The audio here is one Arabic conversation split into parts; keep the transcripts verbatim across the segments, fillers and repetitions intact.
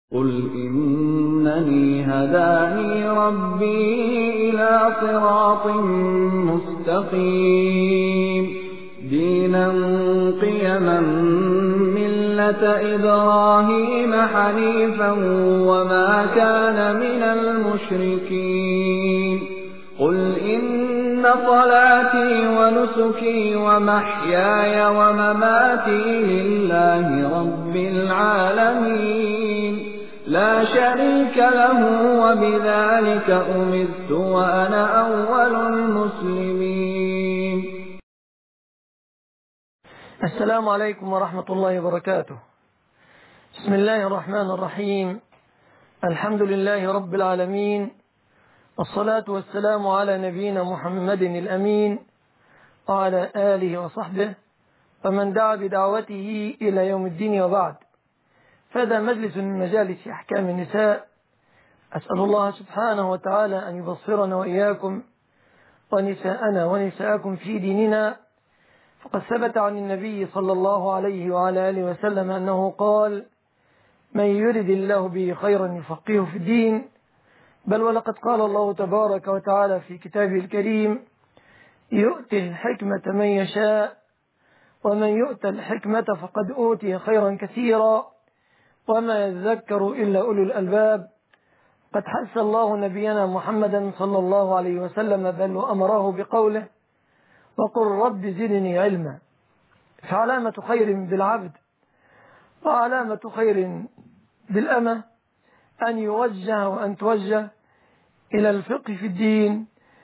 قُلْ إِنَّنِي هَدَانِي رَبِّي إِلَىٰ صِرَاطٍ مُّسْتَقِيمٍ دِينًا قِيَمًا مِّلَّةَ إِبْرَاهِيمَ حَنِيفًا وَمَا كَانَ مِنَ الْمُشْرِكِينَ قُلْ إِنَّ صَلَاتِي وَنُسُكِي وَمَحْيَايَ وَمَمَاتِي لِلَّهِ رَبِّ الْعَالَمِينَ لَا شَرِيكَ لَهُ وَبِذَٰلِكَ أُمِرْتُ وَأَنَا أَوَّلُ الْمُسْلِمِينَ. السلام عليكم ورحمة الله وبركاته. بسم الله الرحمن الرحيم. الحمد لله رب العالمين، والصلاة والسلام على نبينا محمد الأمين وعلى آله وصحبه ومن دعا بدعوته إلى يوم الدين، وبعد. فهذا مجلس من مجالس أحكام النساء. أسأل الله سبحانه وتعالى أن يبصرنا وإياكم ونساءنا ونساءكم في ديننا. فقد ثبت عن النبي صلى الله عليه وعلى آله وسلم أنه قال: من يرد الله به خيرا يفقهه في الدين. بل ولقد قال الله تبارك وتعالى في كتابه الكريم: يؤتي الحكمة من يشاء ومن يؤت الحكمة فقد أوتي خيرا كثيرا وما يذكر إلا أولو الألباب. قد حث الله نبينا محمدا صلى الله عليه وسلم، بل وأمره بقوله: وقل رب زدني علما. فعلامة خير بالعبد وعلامة خير بالأمة أن يوجه وأن توجه إلى الفقه في الدين،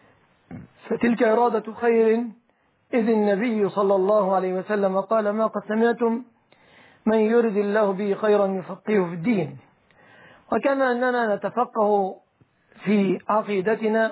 فتلك إرادة خير. إذ النبي صلى الله عليه وسلم قال: ما قد سمعتم من يرد الله به خيرا يفقهه في الدين. وكما أننا نتفقه في عقيدتنا،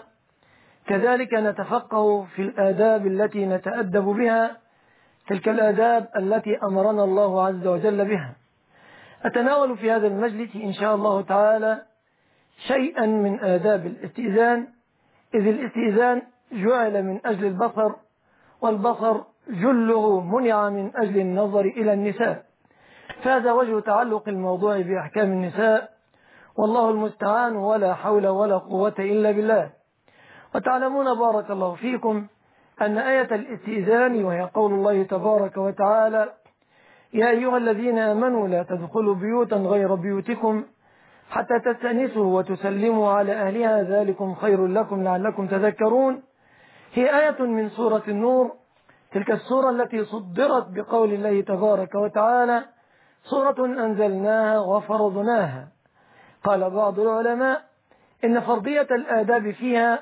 كذلك نتفقه في الآداب التي نتأدب بها، تلك الآداب التي أمرنا الله عز وجل بها. أتناول في هذا المجلس إن شاء الله تعالى شيئا من آداب الاستئذان، إذ الاستئذان جعل من أجل البصر، والبصر جله منع من أجل النظر إلى النساء. فهذا وجه تعلق الموضوع بأحكام النساء، والله المستعان، ولا حول ولا قوة إلا بالله. وتعلمون بارك الله فيكم أن آية الاستئذان، وهي قول الله تبارك وتعالى: يا أيها الذين آمنوا لا تدخلوا بيوتا غير بيوتكم حتى تستأنسوا وتسلموا على أهلها ذلكم خير لكم لعلكم تذكرون، هي آية من سورة النور، تلك السورة التي صدرت بقول الله تبارك وتعالى: سورة أنزلناها وفرضناها. قال بعض العلماء إن فرضية الآداب فيها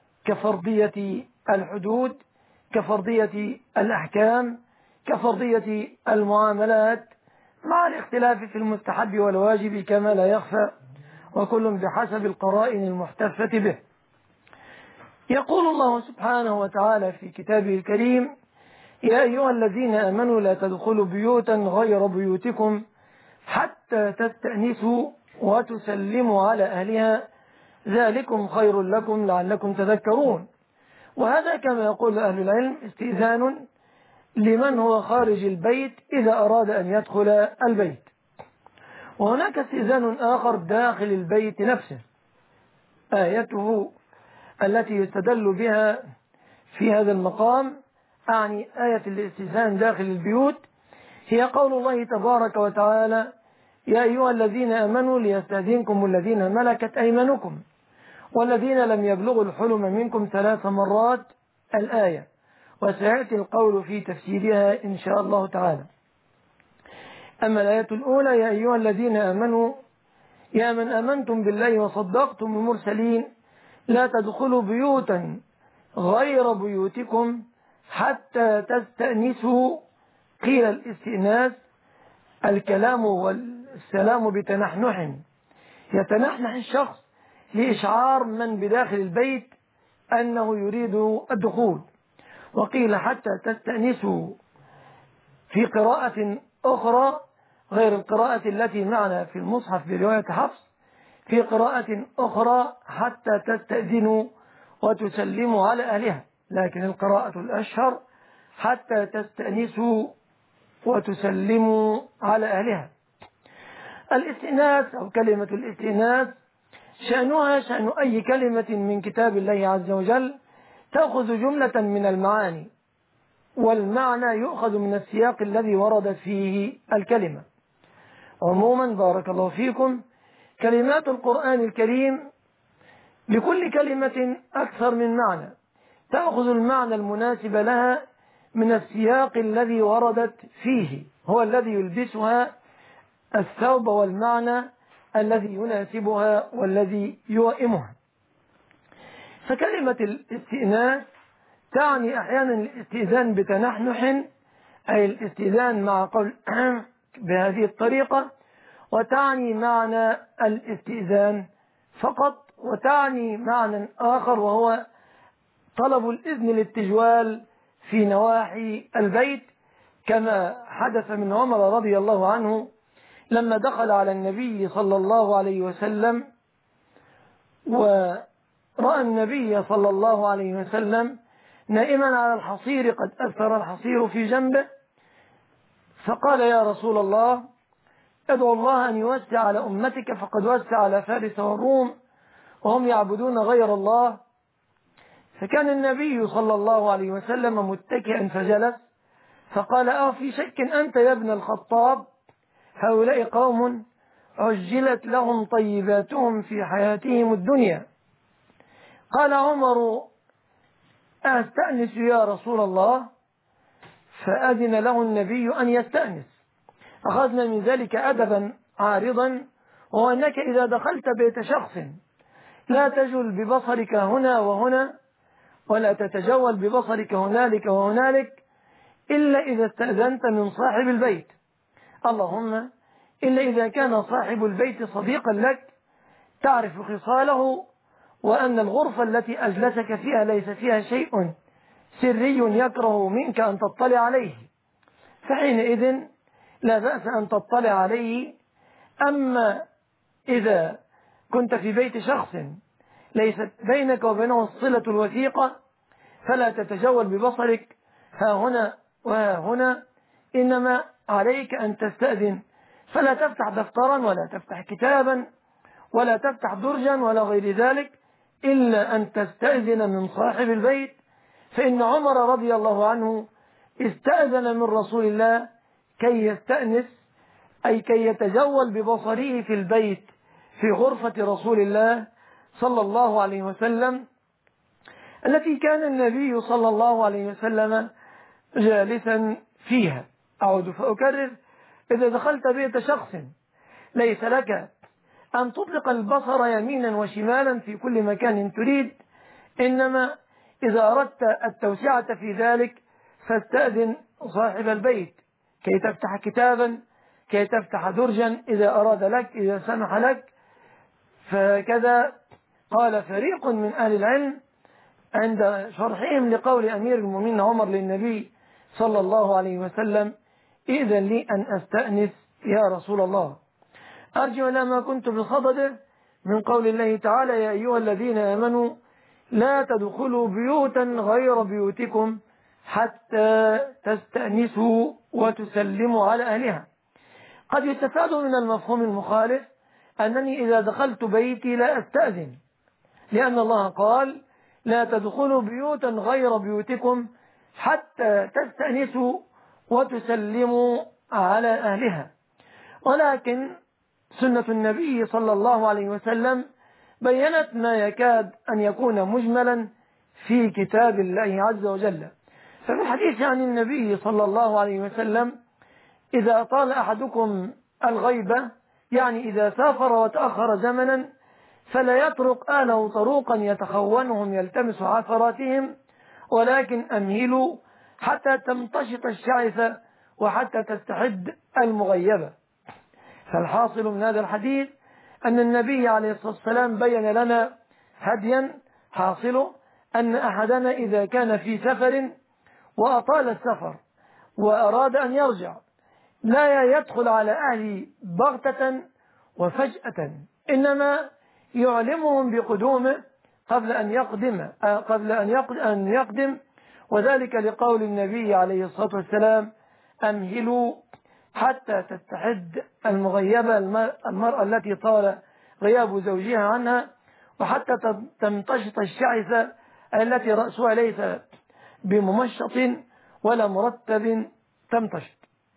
كفرضية الحدود، كفرضية الأحكام، كفرضية المعاملات، مع الاختلاف في المستحب والواجب كما لا يخفى، وكل بحسب القرائن المحتفة به. يقول الله سبحانه وتعالى في كتابه الكريم: يا أيها الذين آمنوا لا تدخلوا بيوتا غير بيوتكم حتى تستأنسوا وتسلموا على أهلها ذلكم خير لكم لعلكم تذكرون. وهذا كما يقول أهل العلم استئذان لمن هو خارج البيت إذا أراد أن يدخل البيت. وهناك استئذان آخر داخل البيت نفسه، آيته التي يستدل بها في هذا المقام، أعني آية الاستئذان داخل البيوت، هي قول الله تبارك وتعالى: يا أيها الذين آمنوا ليستأذنكم الذين ملكت أيمانكم والذين لم يبلغوا الحلم منكم ثلاث مرات، الآية. وسيأتي القول في تفسيرها إن شاء الله تعالى. أما الآية الأولى: يا أيها الذين آمنوا، يا من آمنتم بالله وصدقتم المرسلين لا تدخلوا بيوتا غير بيوتكم حتى تستأنسوا. قيل الاستئناس الكلام والسلام بتنحنح، يتنحنح الشخص لإشعار من بداخل البيت أنه يريد الدخول. وقيل حتى تستأنسوا في قراءة أخرى غير القراءة التي معنا في المصحف برواية حفص، في قراءة أخرى حتى تستأذنوا وتسلموا على أهلها، لكن القراءة الأشهر حتى تستأنسوا وتسلموا على أهلها. الاستئناس أو كلمة الاستئناس شأنها شأن أي كلمة من كتاب الله عز وجل تأخذ جملة من المعاني، والمعنى يؤخذ من السياق الذي وردت فيه الكلمة. عموما بارك الله فيكم، كلمات القرآن الكريم لكل كلمة أكثر من معنى، تأخذ المعنى المناسب لها من السياق الذي وردت فيه، هو الذي يلبسها الثوب والمعنى الذي يناسبها والذي يوائمها. فكلمة الاستئناس تعني أحيانا الاستئذان بتنحنح، أي الاستئذان مع قول بهذه الطريقة، وتعني معنى الاستئذان فقط، وتعني معنى آخر وهو طلب الإذن للتجوال في نواحي البيت، كما حدث من عمر رضي الله عنه لما دخل على النبي صلى الله عليه وسلم ورأى النبي صلى الله عليه وسلم نائما على الحصير قد أثر الحصير في جنبه، فقال يا رسول الله ادعو الله أن يوسع على أمتك فقد وسع على فارس والروم وهم يعبدون غير الله. فكان النبي صلى الله عليه وسلم متكئا فجلس، فقال أه في شك أنت يا ابن الخطاب؟ هؤلاء قوم عجلت لهم طيباتهم في حياتهم الدنيا. قال عمر أستأنس يا رسول الله؟ فأذن له النبي أن يستأنس. أخذنا من ذلك أدبا عارضا، وهو أنك إذا دخلت بيت شخص لا تجل ببصرك هنا وهنا، ولا تتجول ببصرك هنالك وهنالك، إلا إذا استأذنت من صاحب البيت، اللهم إلا إذا كان صاحب البيت صديقا لك تعرف خصاله، وأن الغرفة التي أجلسك فيها ليس فيها شيء سري يكره منك أن تطلع عليه، فحينئذ لا بأس أن تطلع عليه. أما إذا كنت في بيت شخص ليست بينك وبينه الصلة الوثيقة فلا تتجول ببصرك ها هنا وها هنا، إنما عليك أن تستأذن، فلا تفتح دفترا ولا تفتح كتابا ولا تفتح درجا ولا غير ذلك، إلا أن تستأذن من صاحب البيت. فإن عمر رضي الله عنه استأذن من رسول الله كي يستأنس، أي كي يتجول ببصره في البيت في غرفة رسول الله صلى الله عليه وسلم، التي كان النبي صلى الله عليه وسلم جالسا فيها. أعود فأكرر، إذا دخلت بيت شخص ليس لك أن تطلق البصر يمينا وشمالا في كل مكان تريد، إنما إذا أردت التوسعة في ذلك فاستأذن صاحب البيت كي تفتح كتابا، كي تفتح درجا إذا أراد لك، إذا سمح لك. فكذا قال فريق من أهل العلم عند شرحهم لقول أمير المؤمنين عمر للنبي صلى الله عليه وسلم إذن لي أن أستأنس يا رسول الله. أرجع إلى ما كنت بصدده من قول الله تعالى يا أيها الذين آمنوا لا تدخلوا بيوتا غير بيوتكم حتى تستأنسوا وتسلموا على أهلها. قد يستفاد من المفهوم المخالف أنني إذا دخلت بيتي لا أستأذن، لأن الله قال لا تدخلوا بيوتا غير بيوتكم حتى تستأنسوا وتسلموا على أهلها. ولكن سنة النبي صلى الله عليه وسلم بيّنت ما يكاد أن يكون مجملا في كتاب الله عز وجل. ففي الحديث عن النبي صلى الله عليه وسلم إذا أطال أحدكم الغيبة، يعني إذا سافر وتأخر زمنا، فلا يطرق أهله طروقا يتخونهم يلتمس عثراتهم، ولكن أمهلوا حتى تمتشط الشعثة وحتى تستحد المغيبة. فالحاصل من هذا الحديث أن النبي عليه الصلاة والسلام بين لنا هديا، حاصله أن أحدنا إذا كان في سفر وأطال السفر وأراد أن يرجع لا يدخل على أهله بغتة وفجأة، إنما يعلمهم بقدومه قبل أن يقدم قبل أن يقدم وذلك لقول النبي عليه الصلاة والسلام أمهلوا حتى تستحد المغيبة المرأة التي طال غياب زوجها عنها، وحتى تمتشط الشعثة التي رأسها ليس بممشط ولا مرتب تمتشط.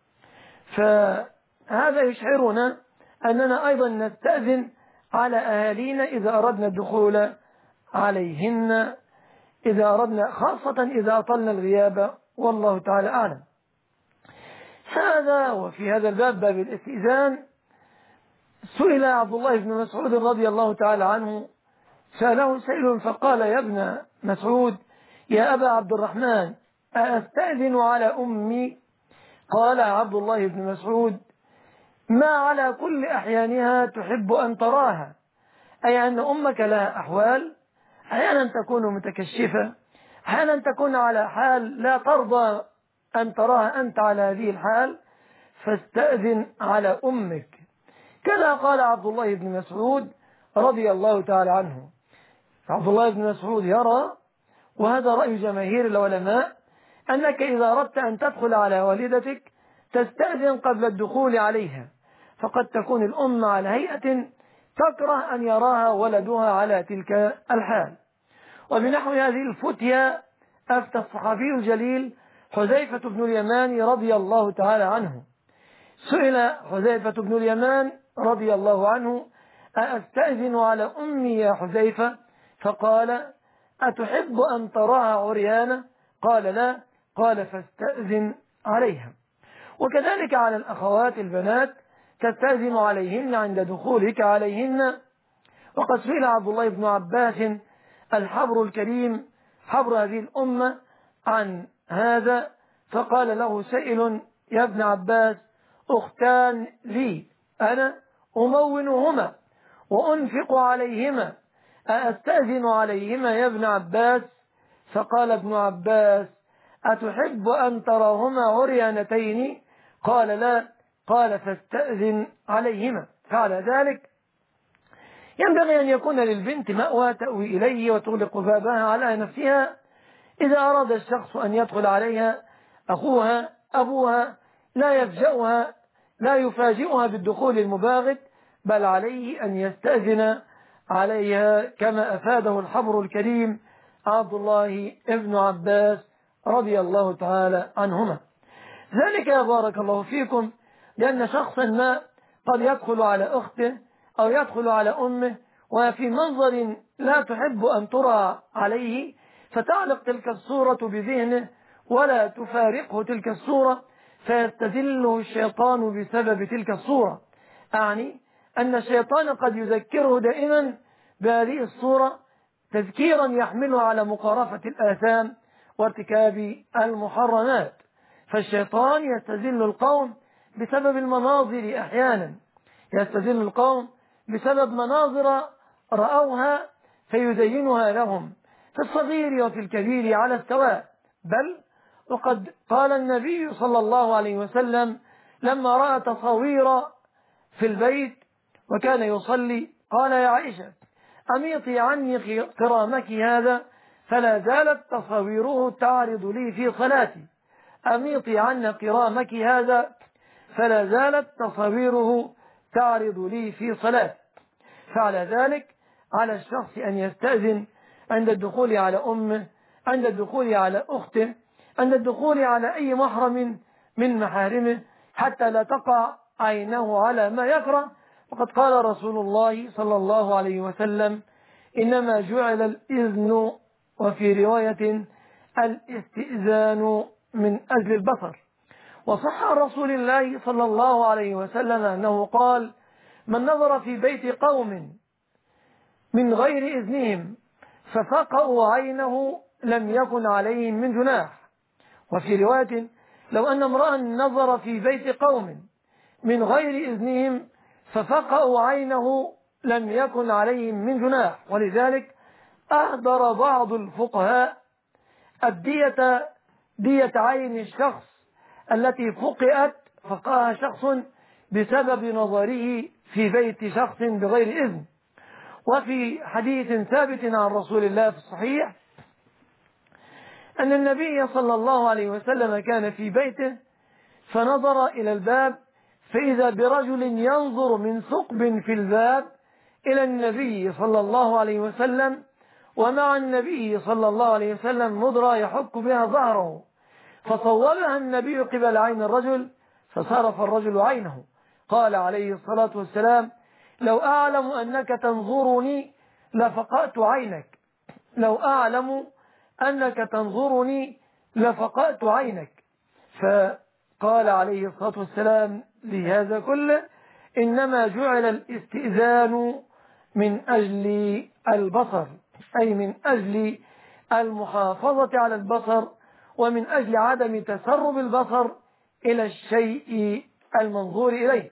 فهذا يشعرنا أننا أيضا نستأذن على أهالينا إذا أردنا الدخول عليهن، إذا أردنا، خاصة إذا أطلنا الغياب، والله تعالى أعلم. هذا وفي هذا الباب، باب الاستئذان، سئل عبد الله بن مسعود رضي الله تعالى عنه، سأله سائل فقال: يا ابن مسعود، يا أبا عبد الرحمن، أستأذن على أمي؟ قال عبد الله بن مسعود: ما على كل أحيانها تحب أن تراها، أي أن أمك لها أحوال، أحيانا تكون متكشفة، أحيانا تكون على حال لا ترضى أن تراها أنت على هذه الحال، فاستأذن على أمك. كذا قال عبد الله بن مسعود رضي الله تعالى عنه. عبد الله بن مسعود يرى، وهذا رأي جماهير العلماء، أنك إذا أردت أن تدخل على والدتك تستأذن قبل الدخول عليها، فقد تكون الأم على هيئة تكره أن يراها ولدها على تلك الحال. وبنحو هذه الفتية أفتى الصحابي الجليل حذيفة بن اليمان رضي الله تعالى عنه. سئل حذيفة بن اليمان رضي الله عنه: أستأذن على أمي يا حذيفة؟ فقال: أتحب أن تراها عريانة؟ قال: لا. قال: فاستأذن عليها. وكذلك على الأخوات البنات تستأذن عليهن عند دخولك عليهن. وقد سئل عبد الله بن عباس الحبر الكريم حبر هذه الأمة عن هذا، فقال له سائل: يا ابن عباس، أختان لي أنا أمونهما وأنفق عليهما، أستأذن عليهما يا ابن عباس؟ فقال ابن عباس: أتحب أن تراهما عريانتين؟ قال: لا. قال: فاستأذن عليهما. فعلى ذلك ينبغي أن يكون للبنت مأوى تأوي إليه وتغلق بابها على نفسها. إذا أراد الشخص أن يدخل عليها، أخوها أبوها لا يفجأها، لا يفاجئها بالدخول المباغت، بل عليه أن يستأذن عليها، كما أفاده الحبر الكريم عبد الله ابن عباس رضي الله تعالى عنهما. ذلك يا بارك الله فيكم لأن شخصا ما قد يدخل على أخته أو يدخل على أمه وفي منظر لا تحب أن ترى عليه، فتعلق تلك الصورة بذهنه ولا تفارقه تلك الصورة، فيستذله الشيطان بسبب تلك الصورة. أعني أن الشيطان قد يذكره دائما بهذه الصورة تذكيرا يحمله على مقارفة الآثام وارتكاب المحرمات. فالشيطان يستذل القوم بسبب المناظر، أحيانا يستذل القوم بسبب مناظر رأوها فيزينها لهم في الصغير وفي الكبير على السواء. بل وقد قال النبي صلى الله عليه وسلم لما رأى تصاوير في البيت وكان يصلي، قال: يا عائشة، أميطي عني كرامك هذا، فلا زالت تصاويره تعرض لي في صلاتي. أميطي عنا كرامك هذا، فلا زالت تصاويره تعرض لي في صلاتي. فعلى ذلك على الشخص أن يستأذن عند الدخول على أمه، عند الدخول على أخته، عند الدخول على أي محرم من محارمه، حتى لا تقع عينه على ما يكره. وقد قال رسول الله صلى الله عليه وسلم: إنما جعل الإذن، وفي رواية الاستئذان، من أجل البصر. وصح عن رسول الله صلى الله عليه وسلم أنه قال: من نظر في بيت قوم من غير إذنهم ففقأوا عينه لم يكن عليهم من جناح. وفي رواية: لو أن امرأ نظر في بيت قوم من غير إذنهم ففقأوا عينه لم يكن عليهم من جناح. ولذلك أهدر بعض الفقهاء الدية، دية عين الشخص التي فقئت فقاها شخص بسبب نظره في بيت شخص بغير إذن. وفي حديث ثابت عن رسول الله في الصحيح أن النبي صلى الله عليه وسلم كان في بيته فنظر إلى الباب فإذا برجل ينظر من ثقب في الباب إلى النبي صلى الله عليه وسلم، ومع النبي صلى الله عليه وسلم مضرة يحك بها ظهره، فصوبها النبي قبل عين الرجل فصرف الرجل عينه. قال عليه الصلاة والسلام: لو أعلم أنك تنظرني لفقأت عينك، لو أعلم أنك تنظرني لفقأت عينك. فقال عليه الصلاة والسلام لهذا كله: إنما جعل الاستئذان من أجل البصر، أي من أجل المحافظة على البصر، ومن أجل عدم تسرب البصر إلى الشيء المنظور إليه.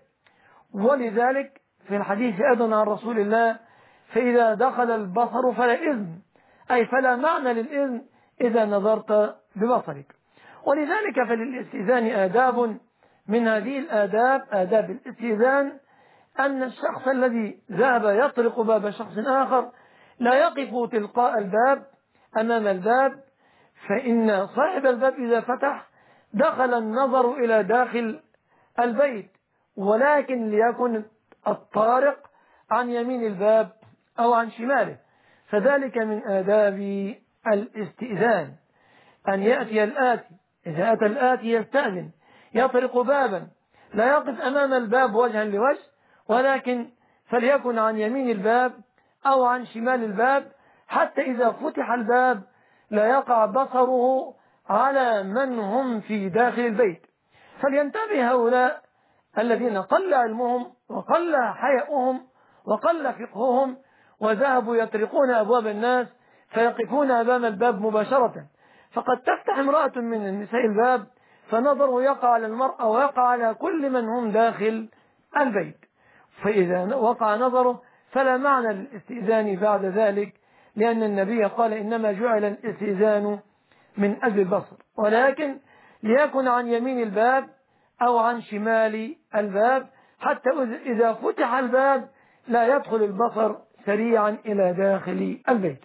ولذلك في الحديث أيضا عن رسول الله: فإذا دخل البصر فلا إذن، أي فلا معنى للإذن إذا نظرت ببصرك. ولذلك فللاستئذان آداب، من هذه الآداب آداب الاستئذان أن الشخص الذي ذهب يطرق باب شخص آخر لا يقف تلقاء الباب أمام الباب، فإن صاحب الباب إذا فتح دخل النظر إلى داخل البيت، ولكن ليكن الطارق عن يمين الباب أو عن شماله. فذلك من آداب الاستئذان أن يأتي الآتي، إذا أتى الآتي يستأذن يطرق بابا لا يقف أمام الباب وجها لوجه، ولكن فليكن عن يمين الباب أو عن شمال الباب، حتى إذا فتح الباب لا يقع بصره على من هم في داخل البيت. فلينتبه هؤلاء الذين قل علمهم وقل حياؤهم وقل فقههم وذهبوا يطرقون أبواب الناس فيقفون أمام الباب مباشرة، فقد تفتح امرأة من النساء الباب فنظره يقع على المرأة ويقع على كل من هم داخل البيت، فإذا وقع نظره فلا معنى للاستئذان بعد ذلك، لأن النبي قال: إنما جعل الاستئذان من أجل البصر، ولكن ليكن عن يمين الباب أو عن شمال الباب، حتى إذا فتح الباب لا يدخل البصر سريعا إلى داخل البيت.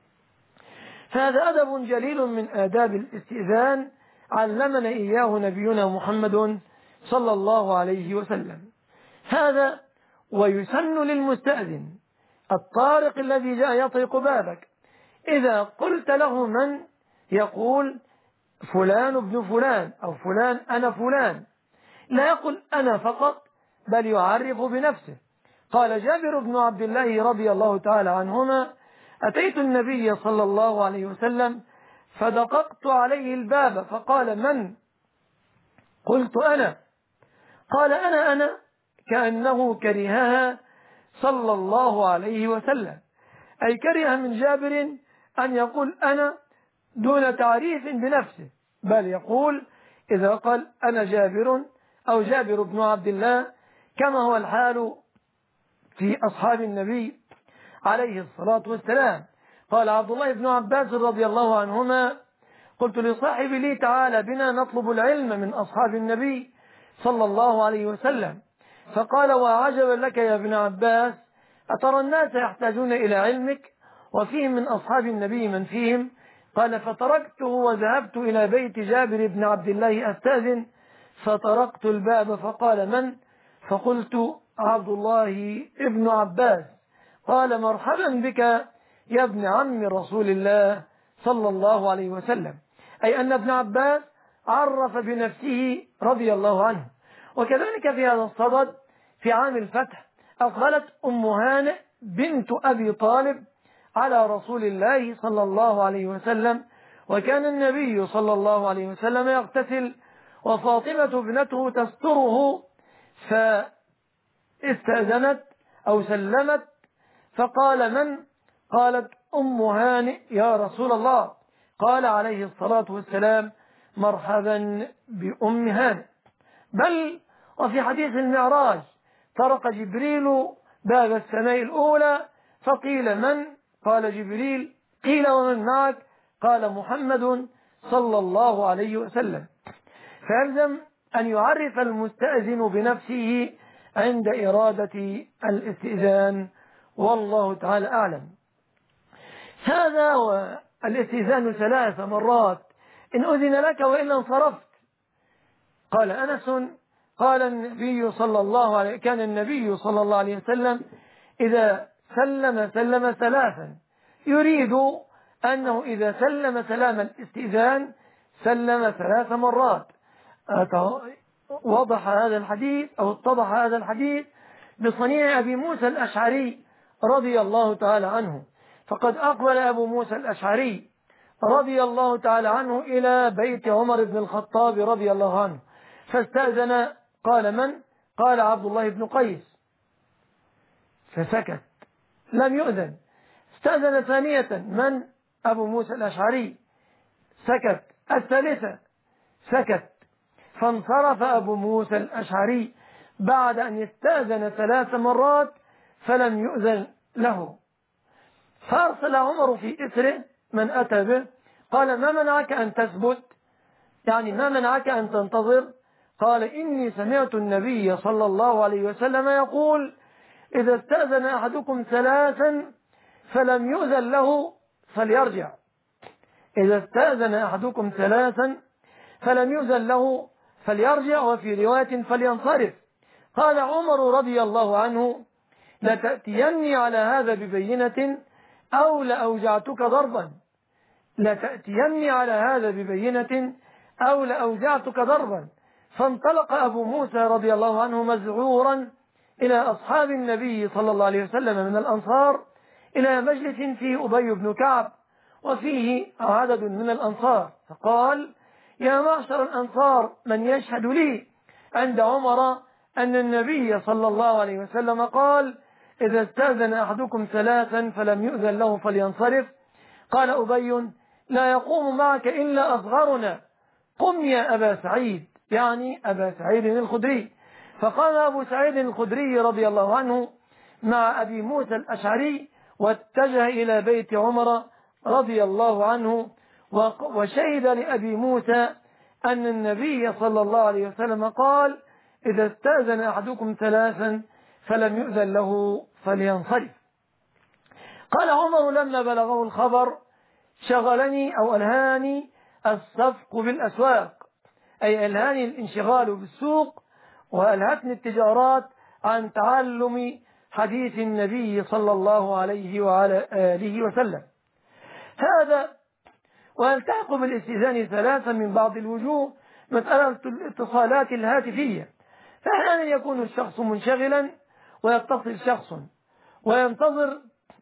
فهذا أدب جليل من آداب الاستئذان علمنا إياه نبينا محمد صلى الله عليه وسلم. هذا ويسن للمستأذن الطارق الذي جاء يطرق بابك إذا قلت له من، يقول: فلان ابن فلان أو فلان أنا فلان، لا يقول أنا فقط، بل يعرف بنفسه. قال جابر بن عبد الله رضي الله تعالى عنهما: أتيت النبي صلى الله عليه وسلم فدققت عليه الباب فقال: من؟ قلت: أنا. قال: أنا أنا، كأنه كرهها صلى الله عليه وسلم، أي كره من جابر أن يقول أنا دون تعريف بنفسه، بل يقول إذا قال أنا جابر أو جابر بن عبد الله، كما هو الحال في أصحاب النبي عليه الصلاة والسلام. قال عبد الله بن عباس رضي الله عنهما: قلت لصاحبي لي تعالى بنا نطلب العلم من أصحاب النبي صلى الله عليه وسلم، فقال: وعجبا لك يا ابن عباس، أترى الناس يحتاجون إلى علمك وفيهم من أصحاب النبي من فيهم؟ قال: فتركته وذهبت إلى بيت جابر بن عبد الله أستأذن، فطرقت الباب فقال: من؟ فقلت: عبد الله ابن عباس. قال: مرحبا بك يا ابن عم رسول الله صلى الله عليه وسلم، أي أن ابن عباس عرف بنفسه رضي الله عنه. وكذلك في هذا الصدد في عام الفتح أقبلت أم هانئ بنت أبي طالب على رسول الله صلى الله عليه وسلم، وكان النبي صلى الله عليه وسلم يغتسل وفاطمة ابنته تستره، فاستأذنت أو سلمت فقال: من؟ قالت: أم هانئ يا رسول الله. قال عليه الصلاة والسلام: مرحبا بأم هانئ. بل وفي حديث المعراج طرق جبريل باب السماء الأولى فقيل: من؟ قال جبريل. قيل: ومن معك؟ قال: محمد صلى الله عليه وسلم. فيلزم أن يعرف المستأذن بنفسه عند إرادة الاستئذان، والله تعالى أعلم. هذا والاستئذان ثلاث مرات إن أذن لك وإلا انصرفت. قال أنس: قال النبي صلى الله عليه كان النبي صلى الله عليه وسلم إذا سلم سلم ثلاثا، يريد أنه إذا سلم سلام الاستئذان سلم ثلاث مرات. وضح هذا الحديث أو اتضح هذا الحديث بصنيع أبي موسى الأشعري رضي الله تعالى عنه. فقد أقبل أبو موسى الأشعري رضي الله تعالى عنه إلى بيت عمر بن الخطاب رضي الله عنه، فاستأذن. قال من؟ قال عبد الله بن قيس، فسكت لم يؤذن. استأذن ثانية، من؟ أبو موسى الأشعري، سكت. الثالثة سكت. فانصرف أبو موسى الأشعري بعد أن يستأذن ثلاث مرات فلم يؤذن له. فأرسل عمر في إثره من أتى به، قال ما منعك أن تثبت؟ يعني ما منعك أن تنتظر؟ قال إني سمعت النبي صلى الله عليه وسلم يقول إذا استأذن أحدكم ثلاثا فلم يؤذن له فليرجع. إذا استأذن أحدكم ثلاثا فلم يؤذن له فليرجع، وفي رواية فلينصرف. قال عمر رضي الله عنه لتأتيني على هذا ببينة أو لأوجعتك ضربا، لتأتيني على هذا ببينة أو لأوجعتك ضربا. فانطلق أبو موسى رضي الله عنه مذعورا إلى أصحاب النبي صلى الله عليه وسلم من الأنصار إلى مجلس فيه أبي بن كعب وفيه عدد من الأنصار، فقال يا معشر الأنصار من يشهد لي عند عمر أن النبي صلى الله عليه وسلم قال إذا استأذن أحدكم ثلاثا فلم يؤذن له فلينصرف. قال أبي لا يقوم معك إلا أصغرنا، قم يا أبا سعيد، يعني أبا سعيد الخدري. فقام أبو سعيد الخدري رضي الله عنه مع أبي موسى الأشعري واتجه إلى بيت عمر رضي الله عنه، وشهد لأبي موسى أن النبي صلى الله عليه وسلم قال إذا استأذن أحدكم ثلاثا فلم يؤذن له فلينصرف. قال عمر لما بلغه الخبر شغلني أو ألهاني الصفق بالأسواق، أي ألهاني الانشغال بالسوق وألهتني التجارات عن تعلم حديث النبي صلى الله عليه وعلى آله وسلم. هذا ويلتحق بالاستئذان ثلاثا من بعض الوجوه مسألة الاتصالات الهاتفية. فأحيانا يكون الشخص منشغلا ويتصل شخص وينتظر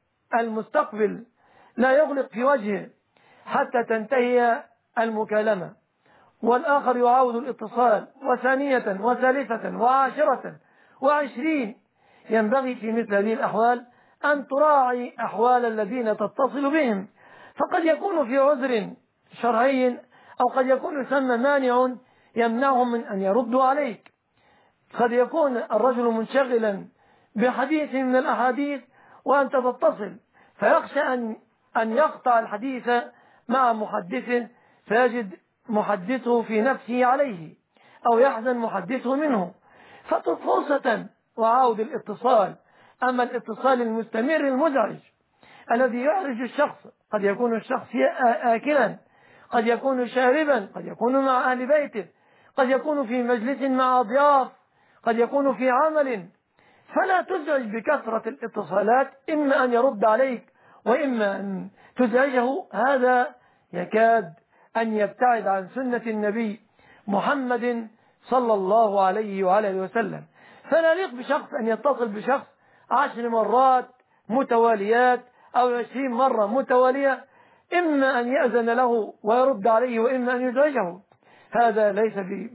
المستقبل لا يغلق في وجهه حتى تنتهي المكالمة، والآخر يعاود الاتصال، وثانية وثالثة وعاشرة وعشرين. ينبغي في مثل هذه الأحوال أن تراعي أحوال الذين تتصل بهم، فقد يكون في عذر شرعي أو قد يكون ثم مانع يمنعهم من أن يردوا عليك. قد يكون الرجل منشغلا بحديث من الأحاديث وأنت تتصل، فيخشى أن أن يقطع الحديث مع محدثه فيجد محدثه في نفسه عليه أو يحزن محدثه منه، فاترك فرصة وعاود الاتصال. أما الاتصال المستمر المزعج الذي يحرج الشخص، قد يكون الشخص آكلا، قد يكون شاربا، قد يكون مع أهل بيته، قد يكون في مجلس مع ضياف، قد يكون في عمل، فلا تزعج بكثرة الاتصالات، إما أن يرد عليك وإما أن تزعجه. هذا يكاد أن يبتعد عن سنة النبي محمد صلى الله عليه وعلى آله وسلم. فلا يليق بشخص أن يتصل بشخص عشر مرات متواليات أو عشرين مرة متوالية، إما أن يأذن له ويرد عليه وإما أن يزعجه. هذا ليس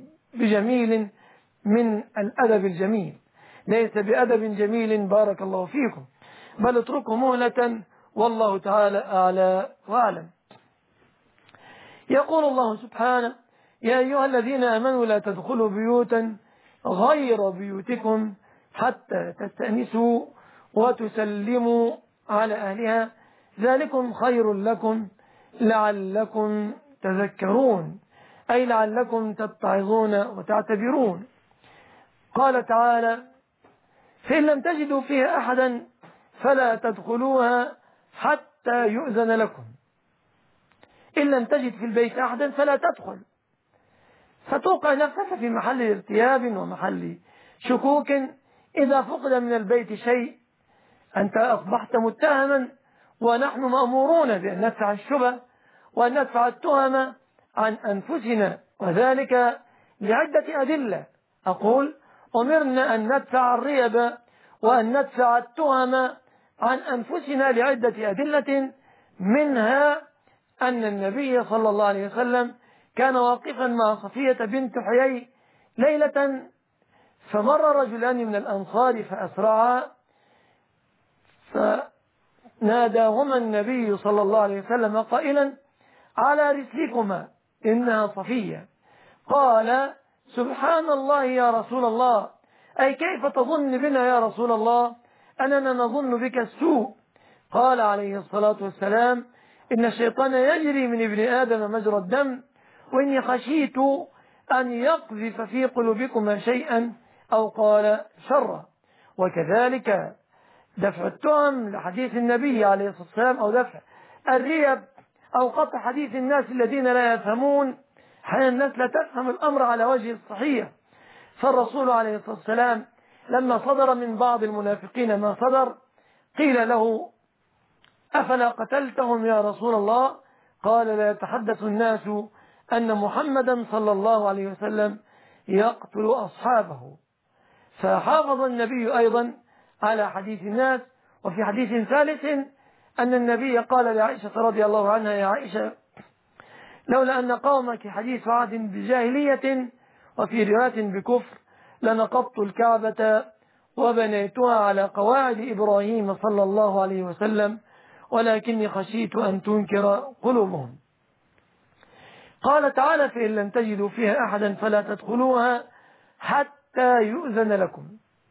بجميل من الأدب الجميل، ليس بأدب جميل بارك الله فيكم، بل اتركوا مهلة والله تعالى أعلى وأعلم. يقول الله سبحانه يا أيها الذين آمنوا لا تدخلوا بيوتا غير بيوتكم حتى تستأنسوا وتسلموا على أهلها ذلكم خير لكم لعلكم تذكرون، أي لعلكم تتعظون وتعتبرون. قال تعالى فإن لم تجدوا فيها أحدا فلا تدخلوها حتى يؤذن لكم. إن لم تجد في البيت أحدا فلا تدخل. فتوقع نفسك في محل ارتياب ومحل شكوك إذا فقد من البيت شيء. أنت أصبحت متهما، ونحن مأمورون بأن ندفع الشبه وأن ندفع التهم عن أنفسنا، وذلك لعدة أدلة. أقول أمرنا أن ندفع الريب وأن ندفع التهم عن أنفسنا لعدة أدلة، منها أن النبي صلى الله عليه وسلم كان واقفا مع صفية بنت حيي ليلة، فمر رجلان من الأنصار فأسرعا، فناداهما النبي صلى الله عليه وسلم قائلا: على رسلكما إنها صفية. قال: سبحان الله يا رسول الله، أي كيف تظن بنا يا رسول الله أننا نظن بك السوء؟ قال عليه الصلاة والسلام: إن الشيطان يجري من ابن آدم مجرى الدم، وإني خشيت أن يقذف في قلوبكما شيئا، أو قال شرا. وكذلك دفع التهم لحديث النبي عليه الصلاة والسلام، أو دفع الريب أو قطع حديث الناس الذين لا يفهمون. حين الناس لا تفهم الأمر على وجه الصحيح، فالرسول عليه الصلاة والسلام لما صدر من بعض المنافقين ما صدر قيل له: أفلا قتلتهم يا رسول الله؟ قال: لا يتحدث الناس أن محمدا صلى الله عليه وسلم يقتل أصحابه. فحافظ النبي أيضا على حديث الناس. وفي حديث ثالث أن النبي قال لعائشة رضي الله عنها: يا عائشة، لولا أن قومك حديث عهد بجاهلية وفي رواية بكفر لنقضت الكعبة وبنيتها على قواعد إبراهيم صلى الله عليه وسلم، ولكني خشيت أن تنكر قلوبهم. قال تعالى: فإن لم تجدوا فيها أحدا فلا تدخلوها حتى يؤذن لكم،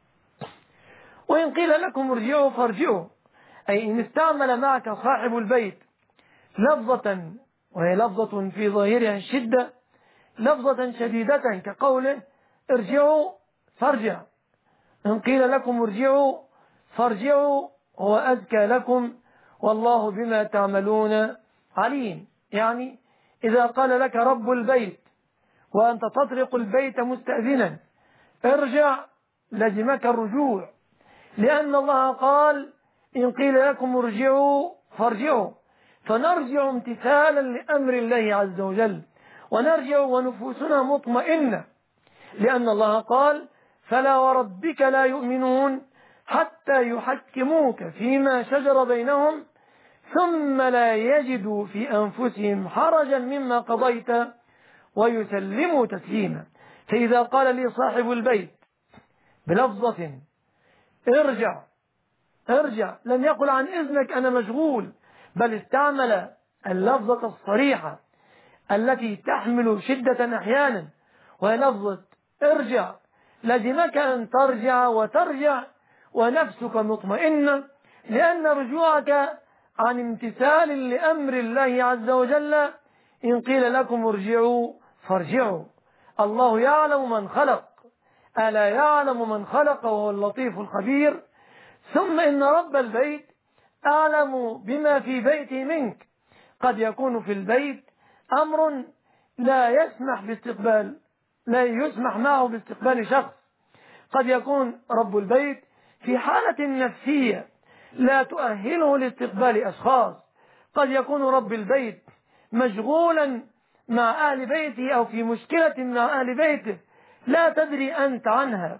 وإن قيل لكم ارجعوا فارجعوا، أي إن استعمل معك صاحب البيت لفظة، وهي لفظة في ظاهرها الشدة، لفظة شديدة كقوله: ارجعوا فارجع. إن قيل لكم ارجعوا فارجعوا هو أزكى لكم والله بما تعملون عليم. يعني إذا قال لك رب البيت وأنت تطرق البيت مستأذنا ارجع، لزمك الرجوع، لأن الله قال: إن قيل لكم ارجعوا فارجعوا. فنرجع امتثالا لأمر الله عز وجل، ونرجع ونفوسنا مطمئنة، لأن الله قال: فلا وربك لا يؤمنون حتى يحكموك فيما شجر بينهم ثم لا يجدوا في أنفسهم حرجا مما قضيت ويسلموا تسليما. فإذا قال لي صاحب البيت بلفظة ارجع ارجع، لم يقل عن إذنك أنا مشغول، بل استعمل اللفظة الصريحة التي تحمل شدة أحيانا، وهي لفظة ارجع. لزمك أن ترجع وترجع ونفسك مطمئنة، لأن رجوعك عن امتثال لأمر الله عز وجل. إن قيل لكم ارجعوا فارجعوا. الله يعلم من خلق، ألا يعلم من خلق وهو اللطيف الخبير. ثم إن رب البيت أعلم بما في بيته منك. قد يكون في البيت أمر لا يسمح باستقبال لا يسمح معه باستقبال شخص. قد يكون رب البيت في حالة نفسية لا تؤهله لاستقبال أشخاص. قد يكون رب البيت مشغولا مع أهل بيته أو في مشكلة مع أهل بيته لا تدري أنت عنها.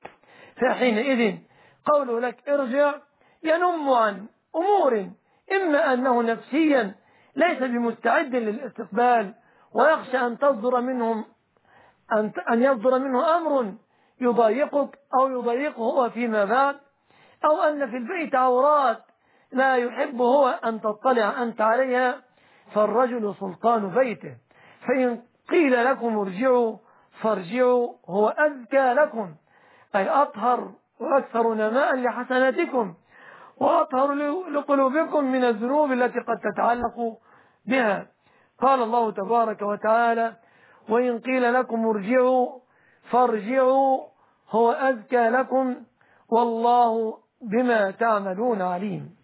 فحينئذ قوله لك ارجع ينم عن أمور، إما أنه نفسيا ليس بمستعد للاستقبال ويخشى أن تصدر منهم أن يصدر منه أمر يضايقك أو يضايقه هو فيما بعد، أو أن في البيت عورات لا يحب هو أن تطلع أنت عليها. فالرجل سلطان بيته. فإن قيل لكم ارجعوا فارجعوا هو أزكى لكم، أي أطهر وأكثر نماء لحسناتكم وأطهر لقلوبكم من الذنوب التي قد تتعلق بها. قال الله تبارك وتعالى: وإن قيل لكم ارجعوا فارجعوا هو أزكى لكم والله بما تعملون عليم.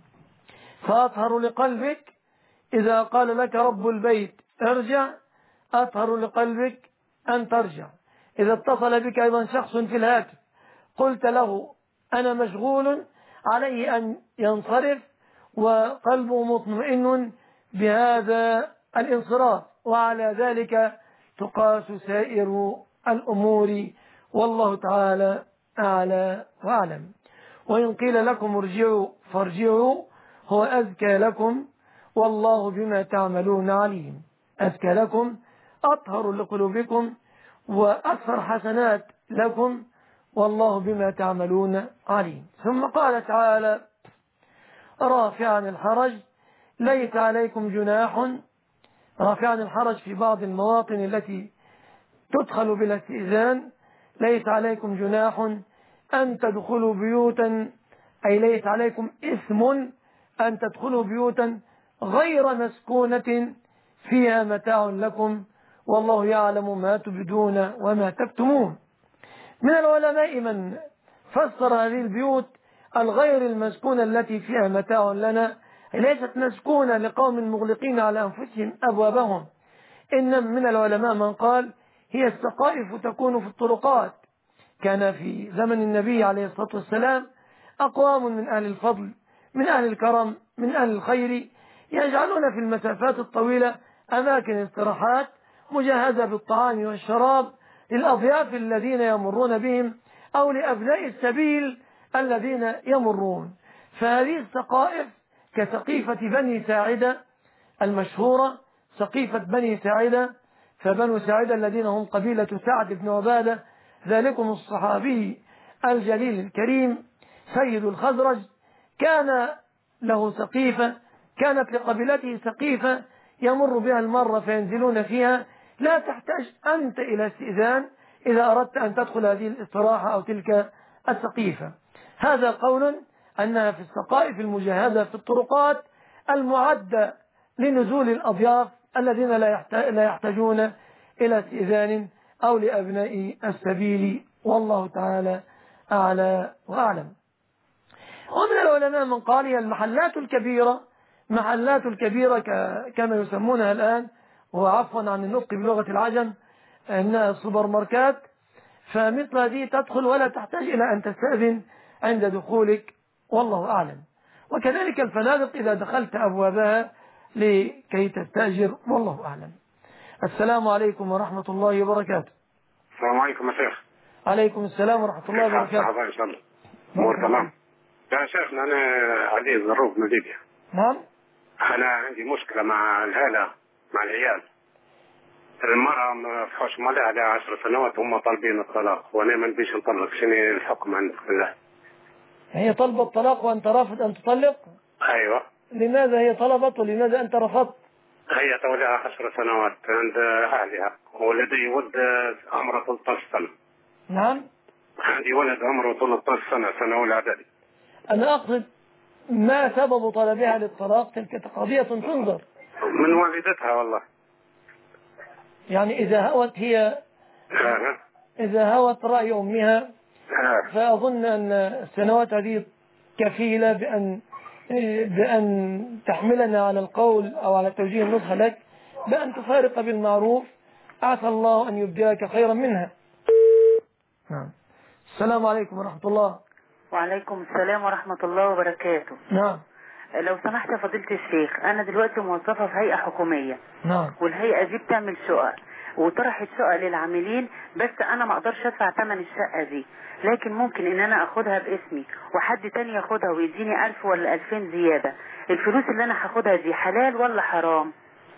فأطهر لقلبك إذا قال لك رب البيت ارجع، أطهر لقلبك أن ترجع. إذا اتصل بك أيضا شخص في الهاتف قلت له أنا مشغول، عليه أن ينصرف وقلبه مطمئن بهذا الانصراف، وعلى ذلك تقاس سائر الأمور، والله تعالى أعلى وأعلم. وإن قيل لكم ارجعوا فارجعوا هو أزكى لكم والله بما تعملون عليم. أزكى لكم، أطهر لقلوبكم وأكثر حسنات لكم، والله بما تعملون عليم. ثم قال تعالى رافعا الحرج ليس عليكم جناح، رافعا الحرج في بعض المواطن التي تدخل بلا استئذان، ليس عليكم جناح أن تدخلوا بيوتا، أي ليس عليكم إثم أن تدخلوا بيوتا غير مسكونة فيها متاع لكم والله يعلم ما تبدون وما تكتمون. من العلماء من فسر هذه البيوت الغير المسكونة التي فيها متاع لنا ليست مسكونة لقوم مغلقين على أنفسهم أبوابهم، إن من العلماء من قال هي السقائف تكون في الطرقات. كان في زمن النبي عليه الصلاة والسلام أقوام من أهل الفضل من أهل الكرم من أهل الخير يجعلون في المسافات الطويلة أماكن استراحات مجهزة بالطعام والشراب للأضياف الذين يمرون بهم أو لأبناء السبيل الذين يمرون. فهذه السقائف كسقيفة بني ساعدة المشهورة، سقيفة بني ساعدة، فبنو ساعدة الذين هم قبيلة سعد بن عبادة ذلكم الصحابي الجليل الكريم سيد الخزرج، كان له سقيفة، كانت لقبيلته سقيفة يمر بها المرة فينزلون فيها، لا تحتاج أنت إلى استئذان إذا أردت أن تدخل هذه الاستراحة أو تلك السقيفة. هذا قول أنها في السقائف المجهزة في الطرقات المعدة لنزول الأضياف الذين لا يحتاجون إلى استئذان أو لأبناء السبيل، والله تعالى أعلى وأعلم. ومن العلماء من قال هي المحلات الكبيرة، محلات الكبيرة كما يسمونها الآن، وعفوا عن النطق بلغة العجم أنها السوبر ماركات، فمثل هذه تدخل ولا تحتاج إلى أن تستأذن عند دخولك، والله أعلم. وكذلك الفنادق إذا دخلت أبوابها لكي تستأجر، والله أعلم. السلام عليكم ورحمة الله وبركاته. السلام عليكم يا شيخ. عليكم السلام ورحمة الله وبركاته. إن شاء الله أمور تمام. يا شيخنا أنا عزيز ظروف من ليبيا. نعم. أنا عندي مشكلة مع الهالة مع العيال. المرأة مفحوش مالها على عشر سنوات هم طالبين الطلاق وأنا ما نبيش نطلق، شنو الحكم عندك بالله؟ هي طلبت الطلاق وأنت رافض أن تطلق؟ أيوة. لماذا هي طلبت ولماذا أنت رفضت؟ هي توليها عشر سنوات عند أهلها ولدي ولد عمره ثلاثة عشر سنة. نعم. عندي ولد عمره ثلاثة عشر سنة سنة أولى إعدادي. أنا أقصد ما سبب طلبها للطلاق؟ تلك قضية تنظر من والدتها والله. يعني إذا هوت هي إذا هوت رأي أمها فأظن أن السنوات هذه كفيلة بأن بأن تحملنا على القول أو على توجيه النصح لك بأن تفارق بالمعروف، عسى الله أن يبدلك خيرا منها. نعم. السلام عليكم ورحمة الله. وعليكم السلام ورحمة الله وبركاته. نعم. لو سمحت يا فضيلة الشيخ، أنا دلوقتي موظفة في هيئة حكومية. نعم. والهيئة دي بتعمل شقق وطرحت شقق للعاملين، بس أنا ما أقدرش أدفع ثمن الشقة دي، لكن ممكن إن أنا أخدها باسمي وحد تاني ياخدها ويديني ألف ولا ألفين زيادة. الفلوس اللي أنا هاخدها دي حلال ولا حرام؟